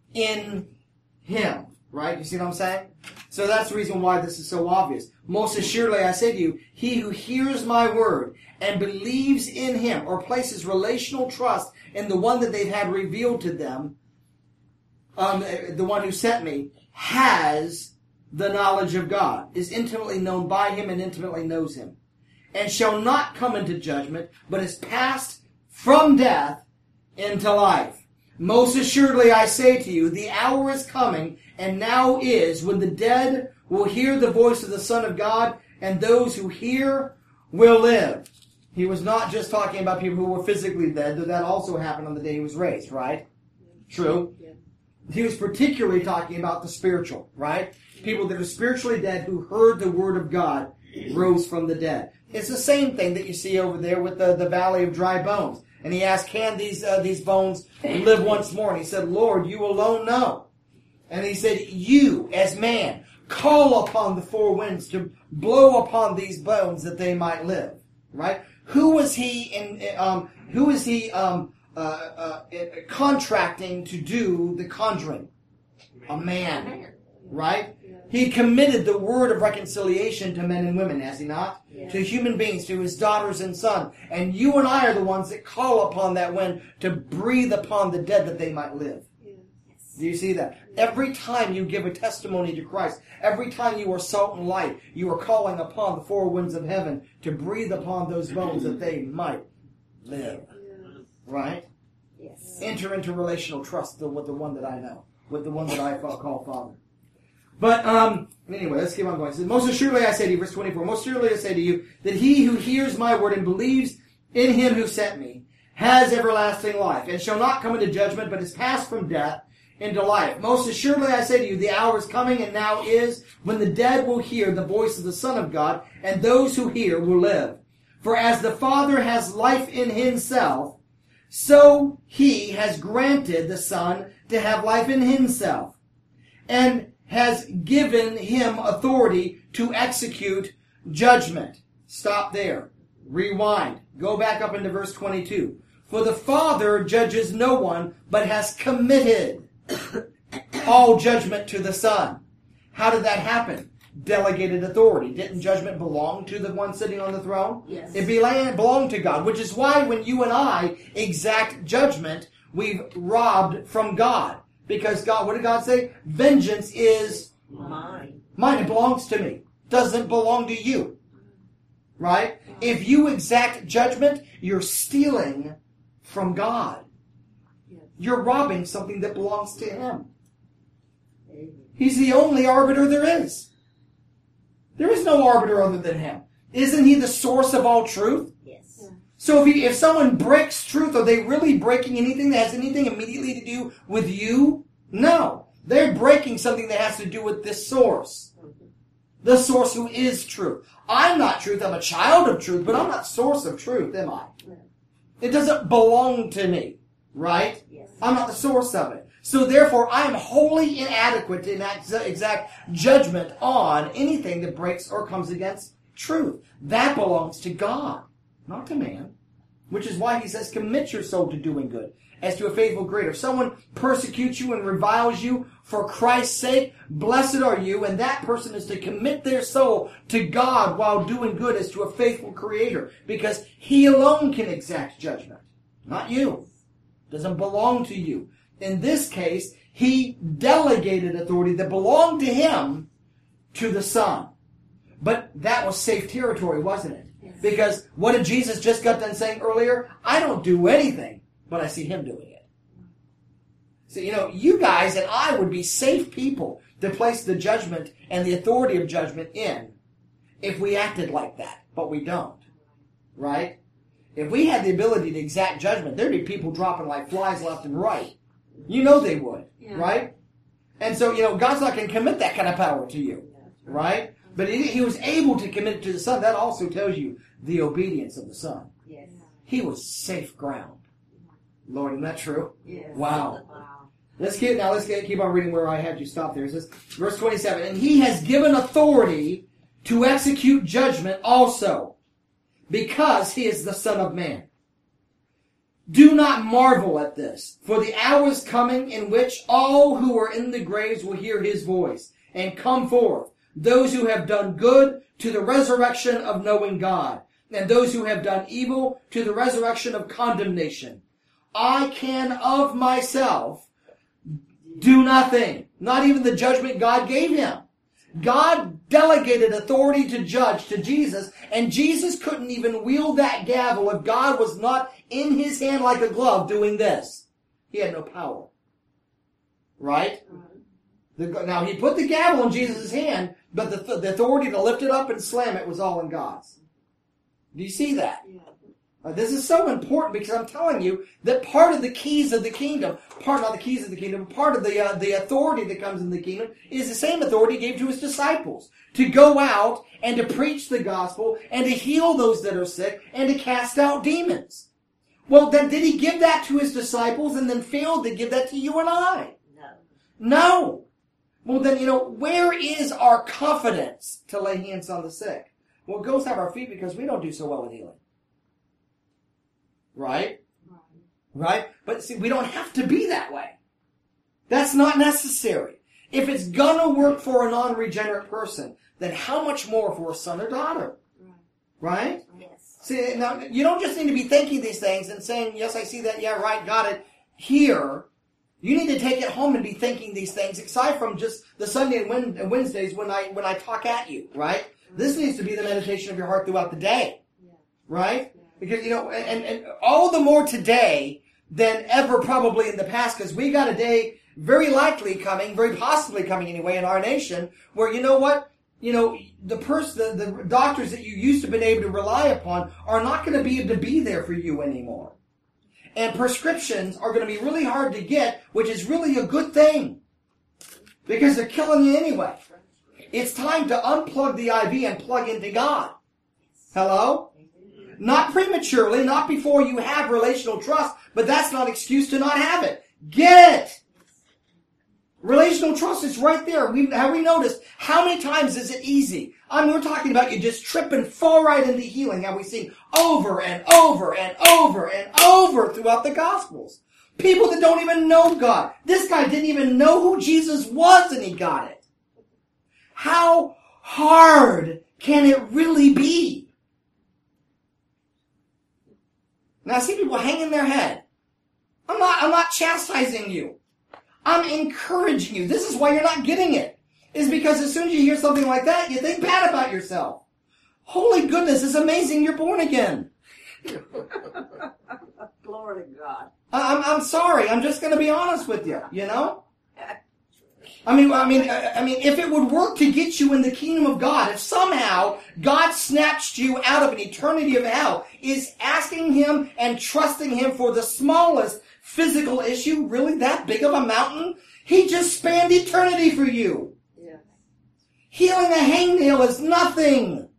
in him. Right? You see what I'm saying? So that's the reason why this is so obvious. Most assuredly I say to you, he who hears my word and believes in him, or places relational trust in the one that they've had revealed to them, um, the one who sent me, has the knowledge of God, is intimately known by him and intimately knows him, and shall not come into judgment, but is passed from death into life. Most assuredly I say to you, the hour is coming, and now is, when the dead will hear the voice of the Son of God, and those who hear will live. He was not just talking about people who were physically dead, though that also happened on the day he was raised, right? True. He was particularly talking about the spiritual, right? People that are spiritually dead who heard the word of God rose from the dead. It's the same thing that you see over there with the, the valley of dry bones. And he asked, can these uh, these bones live once more? And he said, Lord, you alone know. And he said, you, as man, call upon the four winds to blow upon these bones that they might live. Right? Who was he in? Um, who is he um, uh, uh, contracting to do the conjuring? A man. Right? He committed the word of reconciliation to men and women, has he not? Yeah. To human beings, to his daughters and sons. And you and I are the ones that call upon that wind to breathe upon the dead that they might live. Yes. Do you see that? Every time you give a testimony to Christ, every time you are salt and light, you are calling upon the four winds of heaven to breathe upon those bones that they might live. Right? Yes. Enter into relational trust with the one that I know, with the one that I call Father. But, um, anyway, let's keep on going. It says, most assuredly I say to you, verse twenty-four, most assuredly I say to you, that he who hears my word and believes in him who sent me has everlasting life, and shall not come into judgment, but is passed from death into life. Most assuredly I say to you, the hour is coming, and now is, when the dead will hear the voice of the Son of God, and those who hear will live. For as the Father has life in himself, so he has granted the Son to have life in himself, and has given him authority to execute judgment. Stop there. Rewind. Go back up into verse twenty-two. For the Father judges no one, but has committed all judgment to the Son. How did that happen? delegated authority. Didn't judgment belong to the one sitting on the throne? Yes. It belan- belonged to God, which is why when you and I exact judgment, we've robbed from God. Because God, what did God say? Vengeance is Mine. mine. It belongs to me. Doesn't belong to you. Right? If you exact judgment, you're stealing from God. You're robbing something that belongs to Him. He's the only arbiter there is. There is no arbiter other than Him. Isn't He the source of all truth? Yes. So if, he, if someone breaks truth, are they really breaking anything that has anything immediately to do with you? No. They're breaking something that has to do with this source. The source who is truth. I'm not truth. I'm a child of truth, but I'm not source of truth, am I? It doesn't belong to me, right? Yes. I'm not the source of it. So therefore, I am wholly inadequate to enact exact judgment on anything that breaks or comes against truth. That belongs to God, not to man. Which is why He says, commit your soul to doing good, as to a faithful creator. If someone persecutes you and reviles you for Christ's sake, blessed are you, and that person is to commit their soul to God while doing good as to a faithful creator, because He alone can exact judgment, not you. It doesn't belong to you. In this case, He delegated authority that belonged to Him to the Son. But that was safe territory, wasn't it? Yes. Because what did Jesus just got done saying earlier? I don't do anything, but I see Him doing it. So, you know, you guys and I would be safe people to place the judgment and the authority of judgment in if we acted like that. But we don't. Right? If we had the ability to exact judgment, there'd be people dropping like flies left and right. You know they would. Yeah. Right? And so, you know, God's not going to commit that kind of power to you. Right? But he, he was able to commit it to the Son. That also tells you the obedience of the Son. Yes. He was safe ground. Lord, isn't that true? Yes. Wow. Wow. Let's get now. Let's get, keep on reading where I had you stop. There it says, verse twenty-seven. And He has given authority to execute judgment also, because He is the Son of Man. Do not marvel at this, for the hour is coming in which all who are in the graves will hear His voice and come forth. Those who have done good to the resurrection of knowing God, and those who have done evil to the resurrection of condemnation. I can of myself do nothing, not even the judgment God gave Him. God delegated authority to judge to Jesus, and Jesus couldn't even wield that gavel if God was not in His hand like a glove doing this. He had no power. Right? The, now, He put the gavel in Jesus' hand, but the, the authority to lift it up and slam it was all in God's. Do you see that? Yeah. Uh, this is so important because I'm telling you that part of the keys of the kingdom, part not the keys of the kingdom, part of the uh, the authority that comes in the kingdom is the same authority He gave to His disciples to go out and to preach the gospel and to heal those that are sick and to cast out demons. Well, then did He give that to His disciples and then failed to give that to you and I? No. No. Well, then, you know, where is our confidence to lay hands on the sick? Well, it goes to our feet because we don't do so well with healing. Right? Right? But see, we don't have to be that way. That's not necessary. If it's gonna work for a non-regenerate person, then how much more for a son or daughter? Right? Yes. See, now, you don't just need to be thinking these things and saying, yes, I see that, yeah, right, got it, here. You need to take it home and be thinking these things, aside from just the Sunday and Wednesdays when I when I talk at you, right? This needs to be the meditation of your heart throughout the day, right? Because, you know, and, and all the more today than ever probably in the past, because we got a day very likely coming, very possibly coming anyway in our nation, where, you know what? You know, the person, the, the doctors that you used to have been able to rely upon are not going to be able to be there for you anymore. And prescriptions are going to be really hard to get, which is really a good thing. Because they're killing you anyway. It's time to unplug the I V and plug into God. Hello? Not prematurely, not before you have relational trust, but that's not an excuse to not have it. Get it! Relational trust is right there. We, have we noticed how many times is it easy? I mean, we're talking about you just tripping fall right into healing. Have we seen over and over and over and over throughout the Gospels? People that don't even know God. This guy didn't even know who Jesus was and he got it. How hard can it really be? Now I see people hanging their head. I'm not, I'm not chastising you. I'm encouraging you. This is why you're not getting it. Is because as soon as you hear something like that, you think bad about yourself. Holy goodness, it's amazing you're born again. Glory to God. I- I'm, I'm sorry. I'm just going to be honest with you, you know? I mean, I mean, I I mean, if it would work to get you in the kingdom of God, if somehow God snatched you out of an eternity of hell, is asking Him and trusting Him for the smallest physical issue really that big of a mountain? He just spanned eternity for you. Yes. Healing a hangnail is nothing.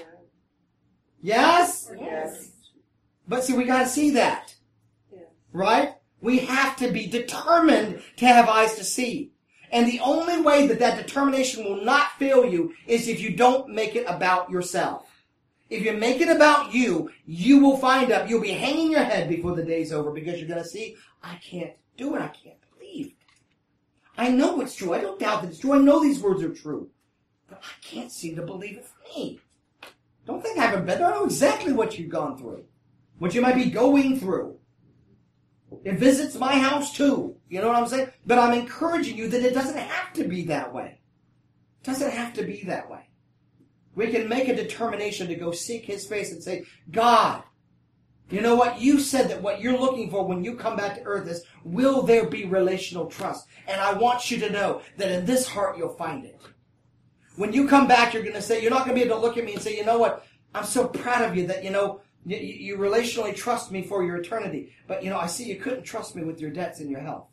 Yes? Yes. But see, we gotta see that. Yeah. Right? We have to be determined to have eyes to see. And the only way that that determination will not fail you is if you don't make it about yourself. If you make it about you, you will find out, you'll be hanging your head before the day's over because you're going to see, I can't do it, I can't believe. I know it's true, I don't doubt that it's true, I know these words are true. But I can't seem to believe it for me. Don't think I haven't been there, I know exactly what you've gone through. What you might be going through. It visits my house too. You know what I'm saying? But I'm encouraging you that it doesn't have to be that way. It doesn't have to be that way. We can make a determination to go seek His face and say, God, you know what? You said that what you're looking for when you come back to earth is, will there be relational trust? And I want you to know that in this heart you'll find it. When you come back, you're going to say, you're not going to be able to look at me and say, you know what? I'm so proud of you that, you know, You, you relationally trust me for your eternity. But, you know, I see you couldn't trust me with your debts and your health.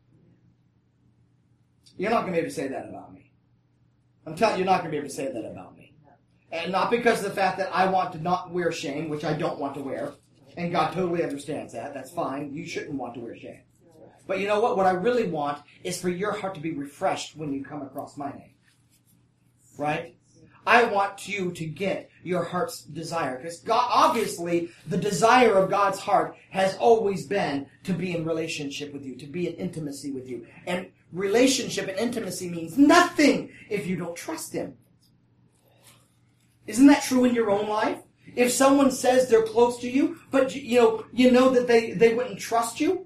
You're not going to be able to say that about me. I'm telling you, you're not going to be able to say that about me. And not because of the fact that I want to not wear shame, which I don't want to wear. And God totally understands that. That's fine. You shouldn't want to wear shame. But you know what? What I really want is for your heart to be refreshed when you come across my name. Right? I want you to get your heart's desire. Because God, obviously, the desire of God's heart has always been to be in relationship with you, to be in intimacy with you. And relationship and intimacy means nothing if you don't trust Him. Isn't that true in your own life? If someone says they're close to you, but you know, you know that they, they wouldn't trust you,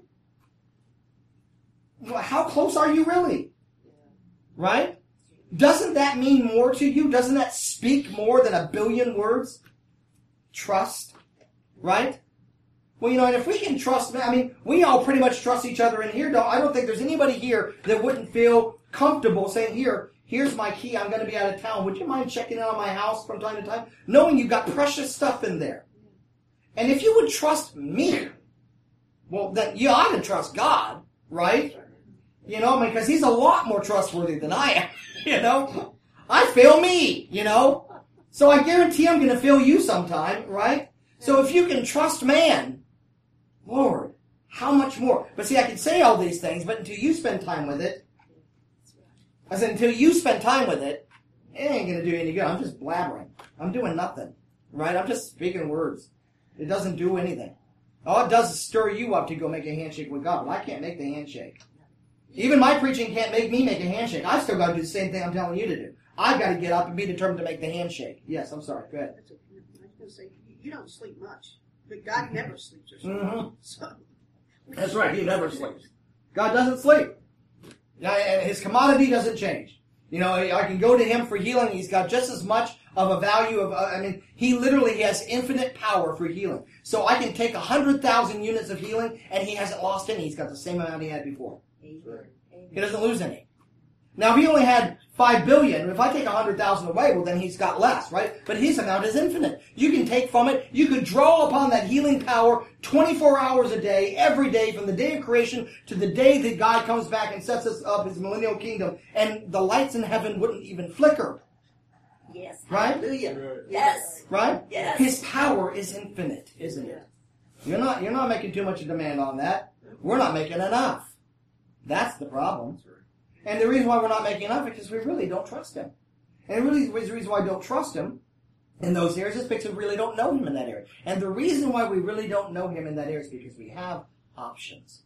well, how close are you really? Right? Doesn't that mean more to you? Doesn't that speak more than a billion words? Trust. Right? Well, you know, and if we can trust, I mean, we all pretty much trust each other in here. Don't, I don't think there's anybody here that wouldn't feel comfortable saying, here, here's my key, I'm going to be out of town. Would you mind checking in on my house from time to time? Knowing you've got precious stuff in there. And if you would trust me, well, then you ought to trust God, right? You know, because He's a lot more trustworthy than I am. You know, I fail me, you know. So I guarantee I'm going to fail you sometime, right? So if you can trust man, Lord, how much more? But see, I can say all these things, but until you spend time with it, I said, until you spend time with it, it ain't going to do any good. I'm just blabbering. I'm doing nothing, right? I'm just speaking words. It doesn't do anything. All it does is stir you up to go make a handshake with God. Well, I can't make the handshake. Even my preaching can't make me make a handshake. I've still got to do the same thing I'm telling you to do. I've got to get up and be determined to make the handshake. Yes, I'm sorry. Go ahead. That's okay. I was going to say, you don't sleep much, but God never sleeps or something. Mm-hmm. So, That's right. He never sleeps. God doesn't sleep. Now, and His commodity doesn't change. You know, I can go to Him for healing. He's got just as much of a value of, uh, I mean, He literally has infinite power for healing. So I can take one hundred thousand units of healing, and He hasn't lost any. He's got the same amount He had before. He doesn't lose any. Now, if He only had five billion, if I take one hundred thousand away, well, then He's got less, right? But His amount is infinite. You can take from it. You could draw upon that healing power twenty-four hours a day, every day, from the day of creation to the day that God comes back and sets us up His millennial kingdom. And the lights in heaven wouldn't even flicker. Yes. Right? Hallelujah. Yes. Right? Yes. His power is infinite, isn't it? You're not, you're not making too much a demand on that. We're not making enough. That's the problem. And the reason why we're not making enough is because we really don't trust Him. And really, the reason why I don't trust Him in those areas is because we really don't know Him in that area. And the reason why we really don't know Him in that area is because we have options.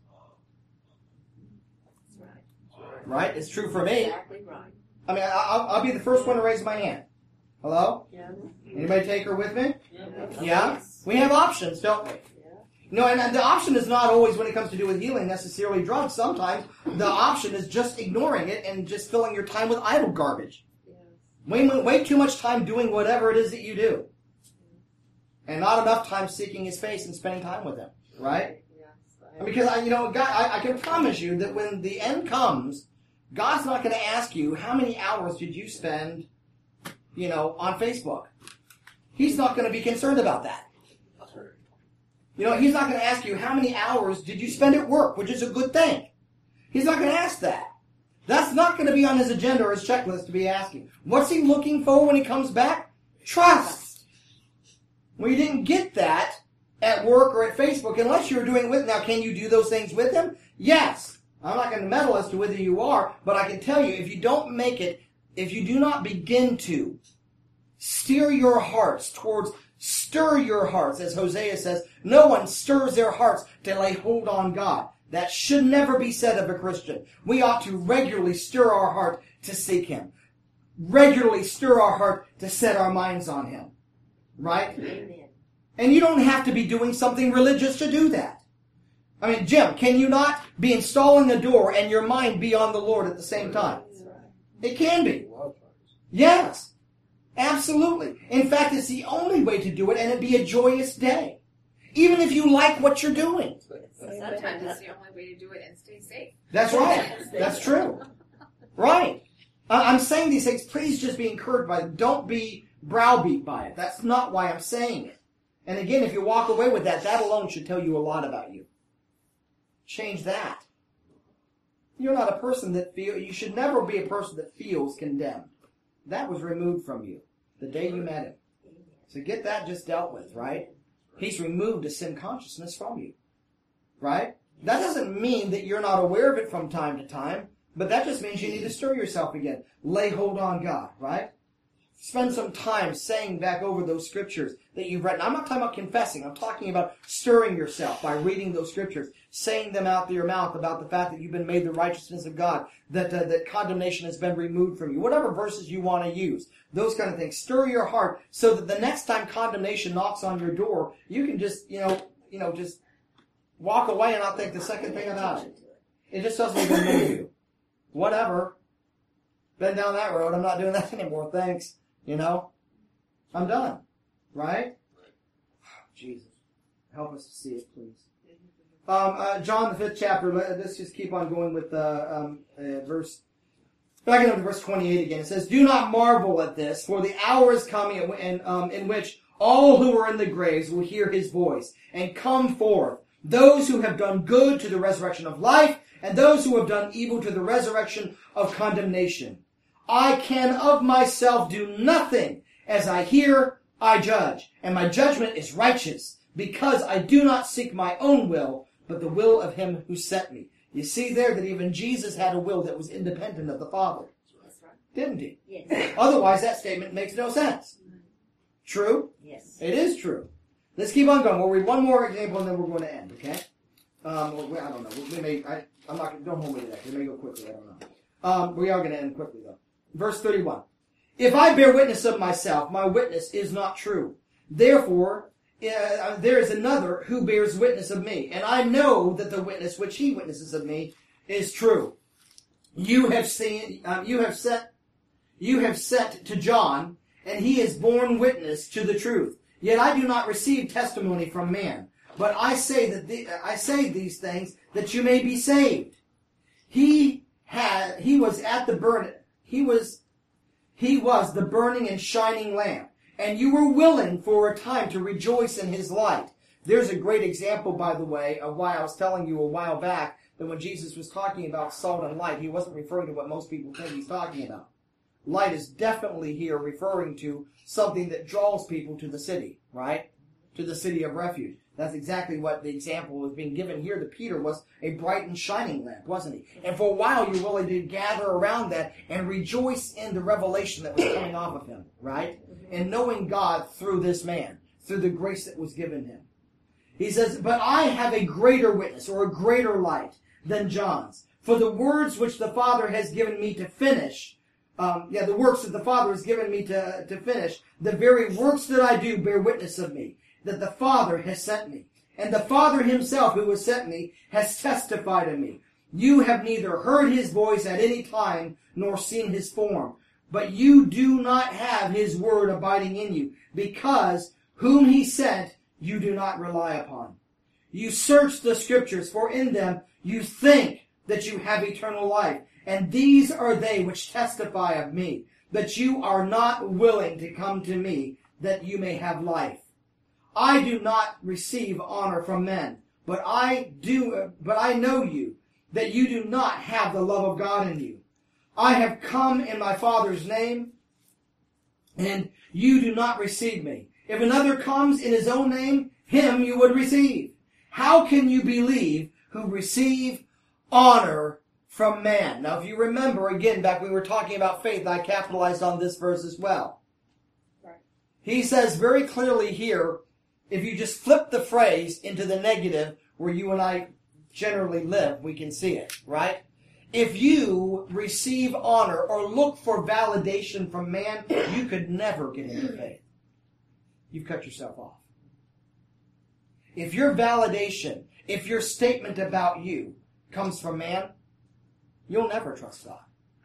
That's right. Right? It's true for me. Exactly right. I mean, I'll, I'll be the first one to raise my hand. Hello? Yeah. Anybody take her with me? Yeah. Yeah? We have options, don't we? No, and, and the option is not always, when it comes to do with healing, necessarily drugs. Sometimes the option is just ignoring it and just filling your time with idle garbage. Yes. Way, way too much time doing whatever it is that you do. And not enough time seeking His face and spending time with Him. Right? Yes. I And because, I, you know, God, I, I can promise you that when the end comes, God's not going to ask you, how many hours did you spend, you know, on Facebook? He's not going to be concerned about that. You know, He's not going to ask you, how many hours did you spend at work, which is a good thing. He's not going to ask that. That's not going to be on His agenda or His checklist to be asking. What's He looking for when He comes back? Trust. Well, you didn't get that at work or at Facebook unless you were doing it with. Now, can you do those things with Him? Yes. I'm not going to meddle as to whether you are, but I can tell you, if you don't make it, if you do not begin to steer your hearts towards, stir your hearts, as Hosea says, no one stirs their hearts to lay hold on God. That should never be said of a Christian. We ought to regularly stir our heart to seek Him. Regularly stir our heart to set our minds on Him. Right? Amen. And you don't have to be doing something religious to do that. I mean, Jim, can you not be installing a door and your mind be on the Lord at the same time? It can be. A lot of times. Yes. Absolutely. In fact, it's the only way to do it, and it'd be a joyous day. Even if you like what you're doing. Sometimes it's the only way to do it and stay safe. That's right. That's true. Right. I- I'm saying these things, please just be encouraged by it. Don't be browbeat by it. That's not why I'm saying it. And again, if you walk away with that, that alone should tell you a lot about you. Change that. You're not a person that feel. You should never be a person that feels condemned. That was removed from you the day you met Him. So get that just dealt with, right? He's removed a sin consciousness from you. Right? That doesn't mean that you're not aware of it from time to time, but that just means you need to stir yourself again. Lay hold on God, right? Spend some time saying back over those scriptures that you've read. And I'm not talking about confessing. I'm talking about stirring yourself by reading those scriptures, saying them out of your mouth about the fact that you've been made the righteousness of God, that uh, that condemnation has been removed from you. Whatever verses you want to use, those kind of things. Stir your heart so that the next time condemnation knocks on your door, you can just, you know, you know, just walk away and not think the second thing about it. It just doesn't even move you. Whatever. Been down that road. I'm not doing that anymore. Thanks. You know, I'm done. Right? Jesus. Help us to see it, please. Um, uh, John, the fifth chapter, let's just keep on going with uh, um, uh, verse, back into verse twenty-eight again. It says, "Do not marvel at this, for the hour is coming in, um, in which all who are in the graves will hear His voice and come forth, those who have done good to the resurrection of life, and those who have done evil to the resurrection of condemnation. I can of myself do nothing. As I hear, I judge, and my judgment is righteous, because I do not seek my own will, but the will of Him who sent me." You see there that even Jesus had a will that was independent of the Father. That's right. Didn't He? Yes. Otherwise, that statement makes no sense. True? Yes. It is true. Let's keep on going. We'll read one more example, and then we're going to end, okay? Um, well, I don't know. We may, I, I'm not, don't hold me to that. We may go quickly. I don't know. Um, we are going to end quickly, though. Verse thirty-one. "If I bear witness of myself, my witness is not true. Therefore, uh, there is another who bears witness of me, and I know that the witness which he witnesses of me is true. You have seen, um, you have sent, you have sent to John, and he has borne witness to the truth. Yet I do not receive testimony from man, but I say that the, I say these things that you may be saved. He had, he was at the burn, he was, he was the burning and shining lamp, and you were willing for a time to rejoice in his light." There's a great example, by the way, of why I was telling you a while back that when Jesus was talking about salt and light, he wasn't referring to what most people think he's talking about. Light is definitely here referring to something that draws people to the city, right? To the city of refuge. That's exactly what the example was being given here to Peter, was a bright and shining lamp, wasn't he? And for a while you're willing to gather around that and rejoice in the revelation that was coming off of him, right? And knowing God through this man, through the grace that was given him. He says, "But I have a greater witness," or a greater light, "than John's. For the words which the Father has given me to finish, Um, yeah, the works that the Father has given me to, to finish, the very works that I do bear witness of me, that the Father has sent me. And the Father himself who has sent me has testified of me. You have neither heard his voice at any time nor seen his form. But you do not have his word abiding in you, because whom he sent you do not rely upon. You search the Scriptures, for in them you think that you have eternal life. And these are they which testify of me, that you are not willing to come to me, that you may have life. I do not receive honor from men, but I do, but I know you, that you do not have the love of God in you. I have come in my Father's name, and you do not receive me. If another comes in his own name, him you would receive. How can you believe who receive honor from man? Now, if you remember, again, back when we were talking about faith, I capitalized on this verse as well. Right. He says very clearly here, if you just flip the phrase into the negative, where you and I generally live, we can see it, right? If you receive honor or look for validation from man, you could never get into faith. You've cut yourself off. If your validation, if your statement about you comes from man, you'll never trust God.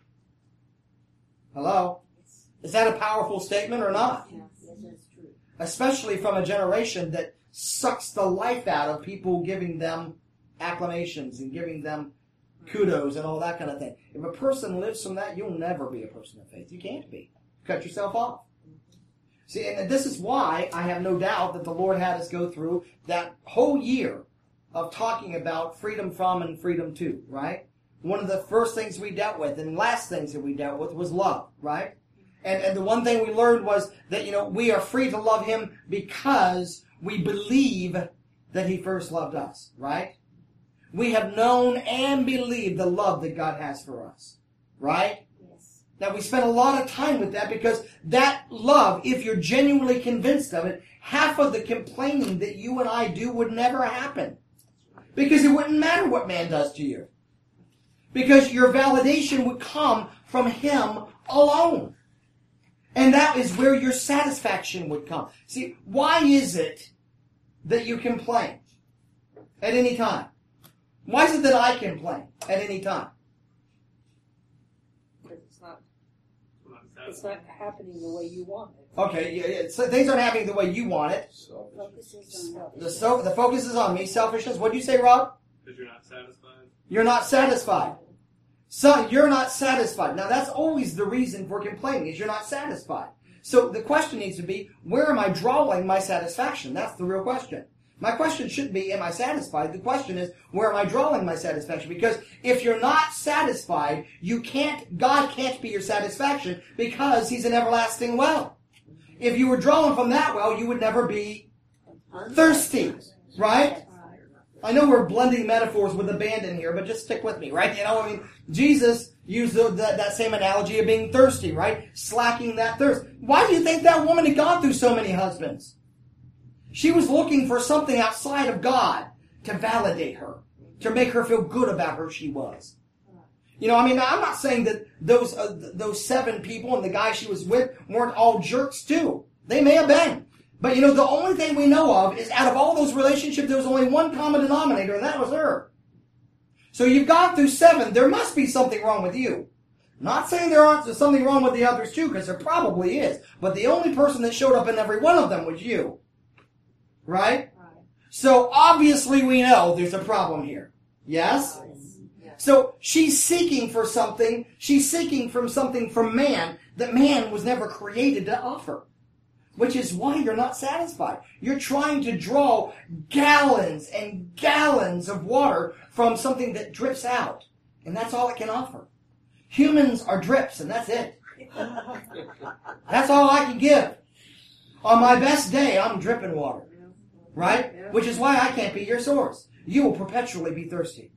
Hello? Is that a powerful statement or not? Yes, that's true. Especially from a generation that sucks the life out of people giving them acclamations and giving them kudos and all that kind of thing. If a person lives from that, you'll never be a person of faith. You can't be. Cut yourself off. See, and this is why I have no doubt that the Lord had us go through that whole year of talking about freedom from and freedom to, right? One of the first things we dealt with and last things that we dealt with was love, right? And, and the one thing we learned was that, you know, we are free to love Him because we believe that He first loved us, right? We have known and believed the love that God has for us, right? Yes. Now, we spend a lot of time with that because that love, if you're genuinely convinced of it, half of the complaining that you and I do would never happen. Because it wouldn't matter what man does to you. Because your validation would come from Him alone. And that is where your satisfaction would come. See, why is it that you complain at any time? Why is it that I complain at any time? Because it's not, it's not happening the way you want it. Okay, yeah, yeah. So things aren't happening the way you want it. Focuses on The, so, the focus is on me, selfishness. What do you say, Rob? Because you're not satisfied. You're not satisfied. So you're not satisfied. Now that's always the reason for complaining, is you're not satisfied. So the question needs to be, where am I drawing my satisfaction? That's the real question. My question shouldn't be, am I satisfied? The question is, where am I drawing my satisfaction? Because if you're not satisfied, you can't, God can't be your satisfaction because He's an everlasting well. If you were drawing from that well, you would never be thirsty, right? I know we're blending metaphors with abandon here, but just stick with me, right? You know, I mean, Jesus used the, that, that same analogy of being thirsty, right? Slacking that thirst. Why do you think that woman had gone through so many husbands? She was looking for something outside of God to validate her, to make her feel good about who she was. You know, I mean, I'm not saying that those uh, those seven people and the guy she was with weren't all jerks too. They may have been. But, you know, the only thing we know of is out of all those relationships, there was only one common denominator, and that was her. So you've gone through seven. There must be something wrong with you. Not saying there aren't there's something wrong with the others too, because there probably is. But the only person that showed up in every one of them was you. Right? So obviously we know there's a problem here. Yes? So she's seeking for something. She's seeking from something from man that man was never created to offer. Which is why you're not satisfied. You're trying to draw gallons and gallons of water from something that drips out. And that's all it can offer. Humans are drips, and that's it. That's all I can give. On my best day, I'm dripping water. Right? Which is why I can't be your source. You will perpetually be thirsty.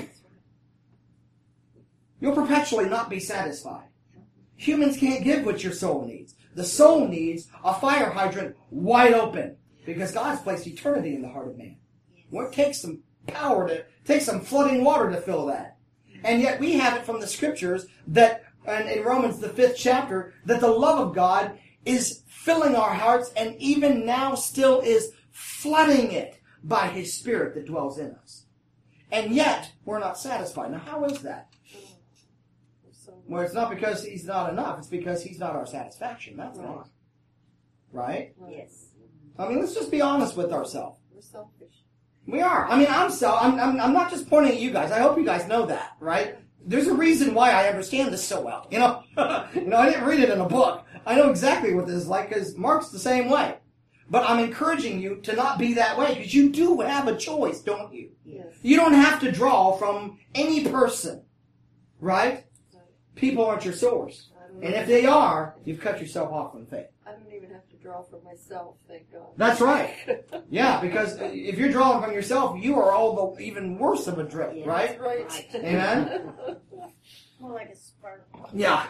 You'll perpetually not be satisfied. Humans can't give what your soul needs. The soul needs a fire hydrant wide open because God's placed eternity in the heart of man. Well, it takes some power to, it takes some flooding water to fill that. And yet we have it from the scriptures that and in Romans, the fifth chapter, that the love of God is filling our hearts and even now still is flooding it by His Spirit that dwells in us. And yet, we're not satisfied. Now, how is that? Well, it's not because He's not enough. It's because He's not our satisfaction. That's Right. all. Right? Yes. I mean, let's just be honest with ourselves. We're selfish. We are. I mean, I'm so. I'm, I'm. I'm not just pointing at you guys. I hope you guys know that, right? There's a reason why I understand this so well. You know, you know, I didn't read it in a book. I know exactly what this is like because Mark's the same way. But I'm encouraging you to not be that way because you do have a choice, don't you? Yes. You don't have to draw from any person, right? People aren't your source, and if they are, you've cut yourself off from faith. I don't even have to draw from myself, thank God. That's right. Yeah, because if you're drawing from yourself, you are all the even worse of a drift, Yes, right? right. Amen? More like a sparkle. Yeah.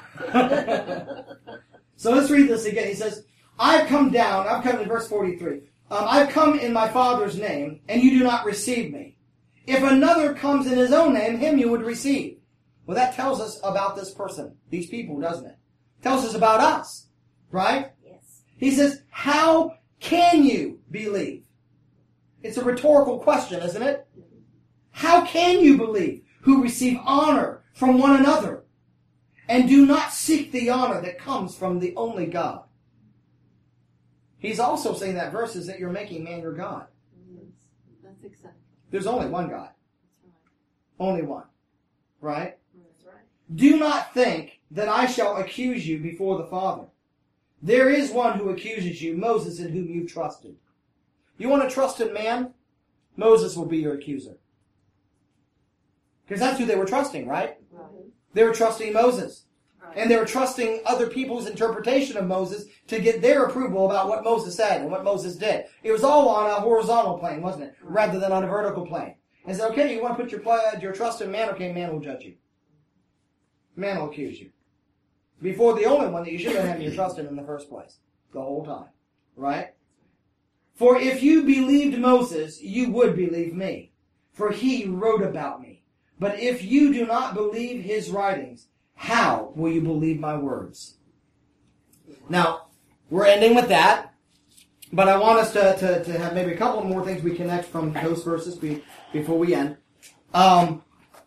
So let's read this again. He says, I've come down, I've come in verse forty-three. Um, I've come in my Father's name, and you do not receive me. If another comes in his own name, him you would receive. Well, that tells us about this person, these people, doesn't it? Tells us about us, right? Yes. He says, how can you believe? It's a rhetorical question, isn't it? How can you believe who receive honor from one another and do not seek the honor that comes from the only God? He's also saying that verse is that you're making man your God. Yes, that's exactly. There's only one God. That's Only one. Right? right. That's right. Do not think that I shall accuse you before the Father. There is one who accuses you, Moses, in whom you trusted. You want to trust in man? Moses will be your accuser. Because that's who they were trusting, right? Right. They were trusting Moses. Right. And they were trusting other people's interpretation of Moses to get their approval about what Moses said and what Moses did. It was all on a horizontal plane, wasn't it? Rather than on a vertical plane. And said, okay, you want to put your, pl- your trust in man? Okay, man will judge you. Man will accuse you. Before the only one that you should have had your trust in in the first place. The whole time. Right? For if you believed Moses, you would believe me. For he wrote about me. But if you do not believe his writings, how will you believe my words? Now, we're ending with that. But I want us to, to, to have maybe a couple more things we connect from those verses be, before we end. Um,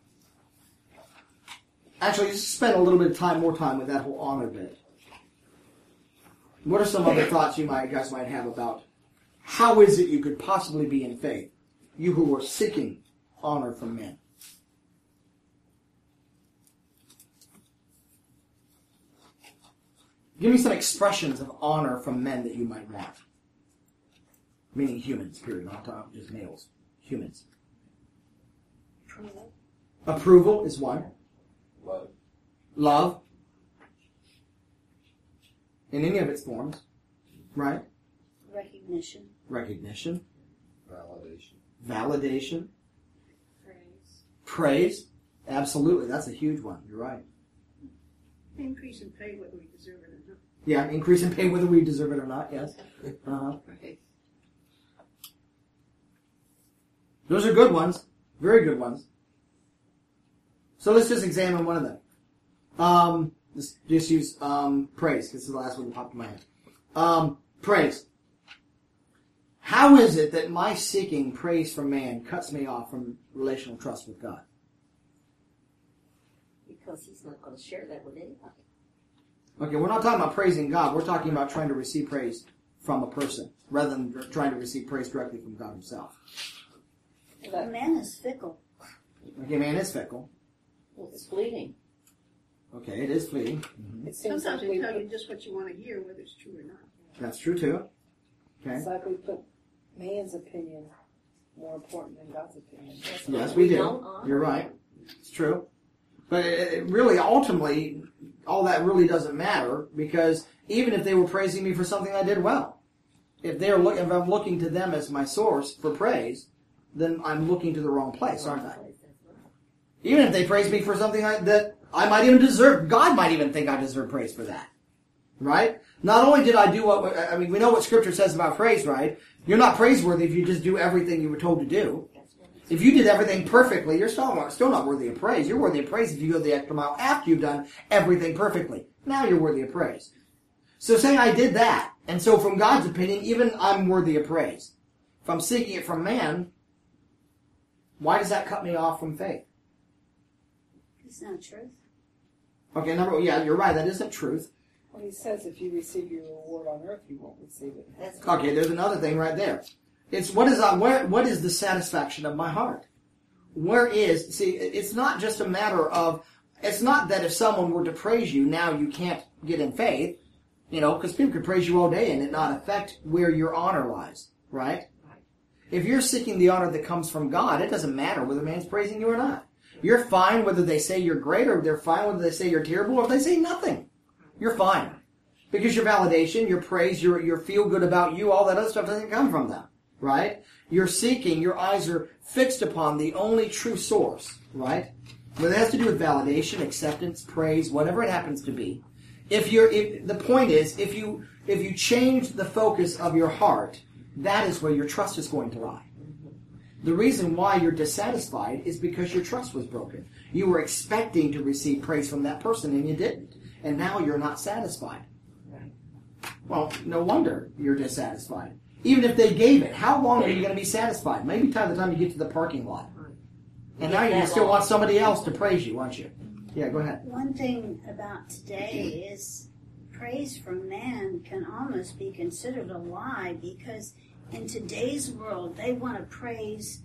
actually, just spend a little bit of time, more time with that whole honor bit. What are some other thoughts you might, guys might have about how is it you could possibly be in faith, you who are seeking honor from men? Give me some expressions of honor from men that you might want. Meaning humans, period. Not talking just males. Humans. Approval. Approval is one. Love. Love. In any of its forms. Right? Recognition. Recognition. Validation. Validation. Praise. Praise. Absolutely. That's a huge one. You're right. Increase in pay whether we deserve it or not. Yeah, increase in pay whether we deserve it or not. Yes. Uh-huh. Right. Those are good ones. Very good ones. So let's just examine one of them. Um, let's just use um, praise. This is the last one that popped in my head. Um, praise. How is it that my seeking praise from man cuts me off from relational trust with God? Because he's not going to share that with anybody. Okay, we're not talking about praising God. We're talking about trying to receive praise from a person rather than trying to receive praise directly from God himself. A man is fickle. Okay, man is fickle. Well, it's fleeting. Okay, it is fleeting. Mm-hmm. It seems Sometimes like they we tell put, you just what you want to hear, whether it's true or not. That's true too. Okay. it's like we put man's opinion more important than God's opinion. Yes, we do. don't honor You're right. It's true. But it, it really, ultimately, all that really doesn't matter because even if they were praising me for something I did well, if they're look, if I'm looking to them as my source for praise, then I'm looking to the wrong place, aren't I? Even if they praise me for something I, that I might even deserve, God might even think I deserve praise for that. Right? Not only did I do what, I mean, we know what Scripture says about praise, right? You're not praiseworthy if you just do everything you were told to do. If you did everything perfectly, you're still not, still not worthy of praise. You're worthy of praise if you go the extra mile after you've done everything perfectly. Now you're worthy of praise. So say I did that, and so from God's opinion, even I'm worthy of praise. If I'm seeking it from man, why does that cut me off from faith? It's not truth. Okay, number yeah, you're right, that isn't truth. Well, he says if you receive your reward on earth, you won't receive it. That's Okay, there's another thing right there. It's what is I, where what is the satisfaction of my heart? Where is see? It's not just a matter of. It's not that if someone were to praise you now you can't get in faith, you know, because people could praise you all day and it not affect where your honor lies, right? If you're seeking the honor that comes from God, it doesn't matter whether man's praising you or not. You're fine whether they say you're great or they're fine whether they say you're terrible or if they say nothing. You're fine because your validation, your praise, your your feel good about you, all that other stuff doesn't come from them. Right? You're seeking, your eyes are fixed upon the only true source, right? Whether it has to do with validation, acceptance, praise, whatever it happens to be. If you're, if, the point is, if you if you change the focus of your heart, that is where your trust is going to lie. The reason why you're dissatisfied is because your trust was broken. You were expecting to receive praise from that person and you didn't. And now you're not satisfied. Well, no wonder you're dissatisfied. Even if they gave it, how long are you going to be satisfied? Maybe by the time you get to the parking lot. And now you still want somebody else to praise you, aren't you? Yeah, go ahead. One thing about today is praise from man can almost be considered a lie because in today's world they want to praise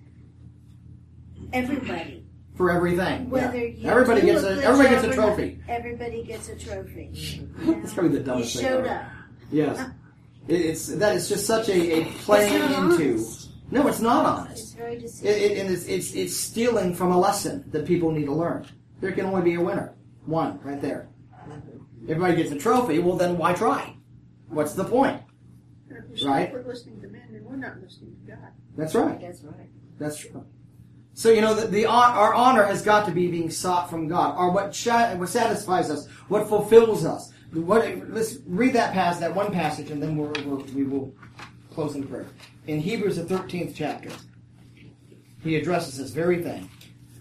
everybody. For everything. Whether yeah. you everybody do gets a a good everybody gets job a or not, trophy. Everybody gets a trophy. You That's probably the dumbest you thing showed ever. up. Yes. It, it's that is just such a, a playing It's not into. honest. No, it's not It's honest. very It, deceitful. it, and it's, it's it's stealing from a lesson that people need to learn. There can only be a winner. One, right there. Everybody gets a trophy, well then why try? What's the point? If Right. we're listening to men, then we're not listening to God. That's right. That's right. That's true. So, you know, the, the our honor has got to be being sought from God. Or what, sh- what satisfies us, what fulfills us. What, let's read that passage, that one passage, and then we're, we're, we will close in prayer. In Hebrews, the thirteenth chapter, he addresses this very thing.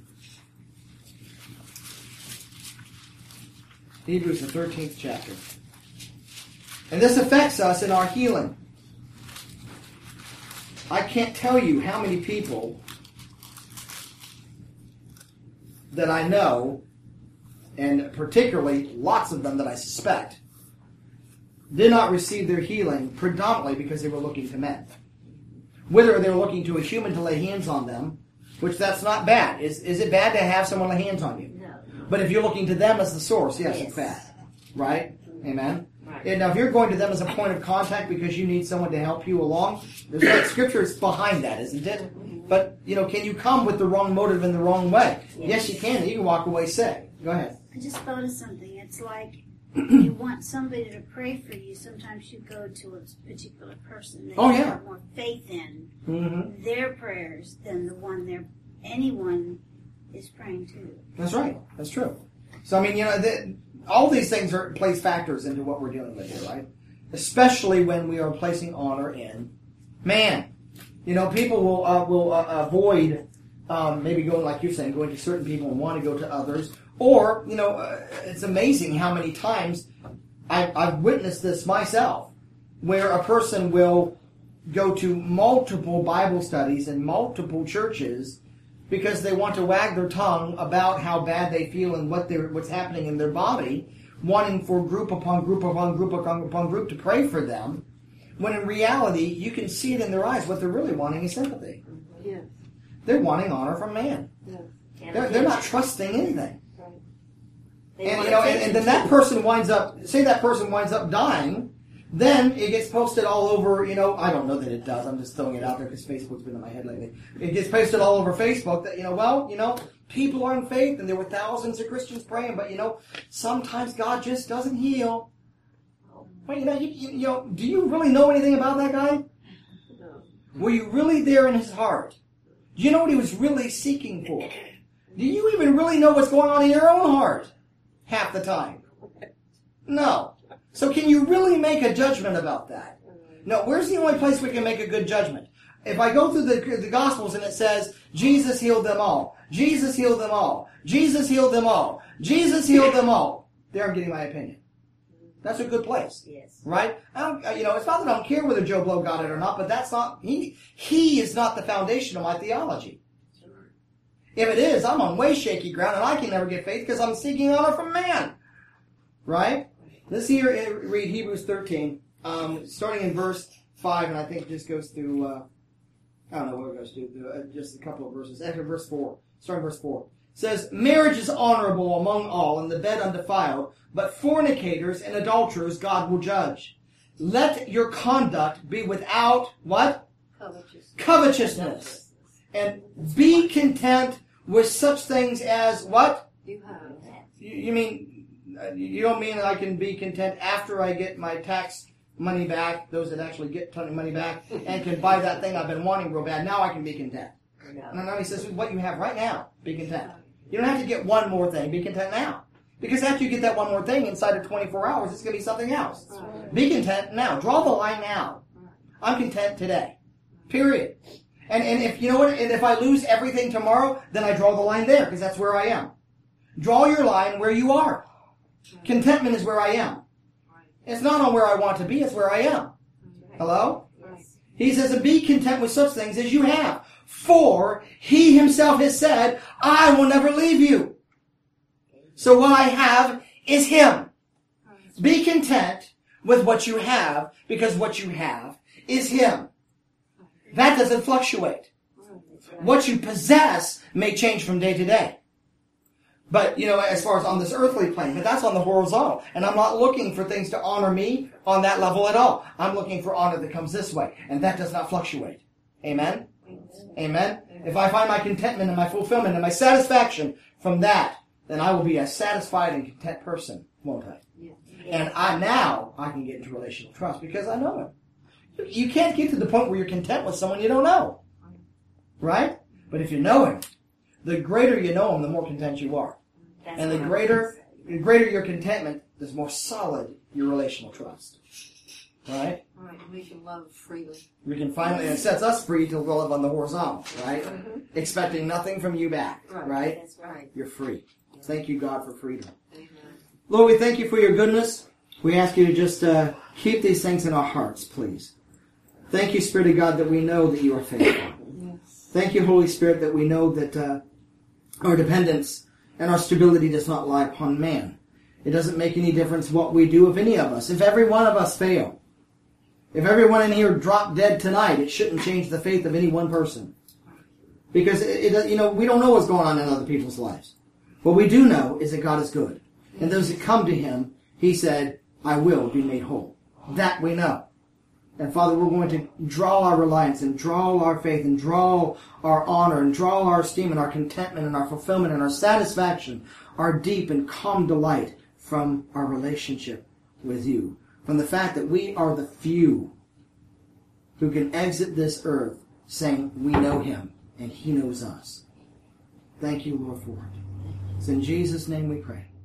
Hebrews, the thirteenth chapter. And this affects us in our healing. I can't tell you how many people that I know, and particularly lots of them that I suspect, did not receive their healing predominantly because they were looking to men. Whether they were looking to a human to lay hands on them, which that's not bad. Is is it bad to have someone lay hands on you? No. But if you're looking to them as the source, yes, Yes. it's bad. Right? Amen? Right. And now if you're going to them as a point of contact because you need someone to help you along, there's like scripture is behind that, isn't it? But, you know, can you come with the wrong motive in the wrong way? Yes, you can. You can walk away sick. Go ahead. I just thought of something. It's like you want somebody to pray for you. Sometimes you go to a particular person that Oh, you yeah. have more faith in Mm-hmm. their prayers than the one they're anyone is praying to. That's right. That's true. So, I mean, you know, the, all these things are plays factors into what we're dealing with here, right? Especially when we are placing honor in man. You know, people will uh, will uh, avoid um, maybe going, like you're saying, going to certain people and want to go to others. Or, you know, uh, it's amazing how many times I've, I've witnessed this myself, where a person will go to multiple Bible studies and multiple churches because they want to wag their tongue about how bad they feel and what they're, what's happening in their body, wanting for group upon group upon group upon, upon group to pray for them, when in reality, you can see it in their eyes. What they're really wanting is sympathy. Yes. They're wanting honor from man. And They're, they're not trusting anything. They And, want you know, and, attention and then that too. person winds up, say that person winds up dying, then it gets posted all over, you know, I don't know that it does, I'm just throwing it out there because Facebook's been in my head lately. It gets posted all over Facebook that, you know, well, you know, people are in faith and there were thousands of Christians praying, but, you know, sometimes God just doesn't heal. Well, you know, you, you, you know, do you really know anything about that guy? No. Were you really there in his heart? Do you know what he was really seeking for? Do you even really know what's going on in your own heart? Half the time. No. So can you really make a judgment about that? No, where's the only place we can make a good judgment? if I go through the, the Gospels and it says, Jesus healed them all, Jesus healed them all, Jesus healed them all, Jesus healed them all, there I'm getting my opinion. That's a good place. Yes. Right? I don't, you know, it's not that I don't care whether Joe Blow got it or not, but that's not, he, he is not the foundation of my theology. If it is, I'm on way shaky ground and I can never get faith because I'm seeking honor from man. Right? Let's here read Hebrews thirteen, um, starting in verse five, and I think it just goes through, uh, I don't know what it goes through, uh, just a couple of verses. After verse four, starting verse four. It says, marriage is honorable among all, and the bed undefiled, but fornicators and adulterers God will judge. Let your conduct be without, what? Covetousness. Covetousness. And be content with such things as, what? You have. You, you mean, uh, you don't mean that I can be content after I get my tax money back, those that actually get ton of money back, and can buy that thing I've been wanting real bad. Now I can be content. No, no, he says, what you have right now, be content. You don't have to get one more thing, be content now. Because after you get that one more thing, inside of twenty-four hours, it's going to be something else. Right. Be content now. Draw the line now. I'm content today. Period. And and if you know what, and if I lose everything tomorrow, then I draw the line there, because that's where I am. Draw your line where you are. Contentment is where I am. It's not on where I want to be, it's where I am. Hello? He says, and be content with such things as you have. For he himself has said, I will never leave you. So what I have is him. Be content with what you have, because what you have is him. That doesn't fluctuate. What you possess may change from day to day. But, you know, as far as on this earthly plane, but that's on the horizontal. And I'm not looking for things to honor me on that level at all. I'm looking for honor that comes this way. And that does not fluctuate. Amen? Amen? If I find my contentment and my fulfillment and my satisfaction from that, then I will be a satisfied and content person, won't I? And I now, I can get into relational trust because I know him. You can't get to the point where you're content with someone you don't know. Right? But if you know him, the greater you know him, the more content you are. That's and the greater, the greater your contentment, the more solid your relational trust. Right? Right. We can love freely. We can finally, and it sets us free to live on the horizontal, right? Mm-hmm. Expecting nothing from you back, right? right? That's right. You're free. Yeah. Thank you, God, for freedom. Amen. Lord, we thank you for your goodness. We ask you to just uh, keep these things in our hearts, please. Thank you, Spirit of God, that we know that you are faithful. Yes. Thank you, Holy Spirit, that we know that uh, our dependence and our stability does not lie upon man. It doesn't make any difference what we do, if any of us. If every one of us fail, if everyone in here dropped dead tonight, it shouldn't change the faith of any one person. Because, it, it, you know, we don't know what's going on in other people's lives. What we do know is that God is good. And those that come to him, he said, I will be made whole. That we know. And Father, we're going to draw our reliance and draw our faith and draw our honor and draw our esteem and our contentment and our fulfillment and our satisfaction, our deep and calm delight from our relationship with you. From the fact that we are the few who can exit this earth saying we know him and he knows us. Thank you, Lord, for it. It's in Jesus' name we pray.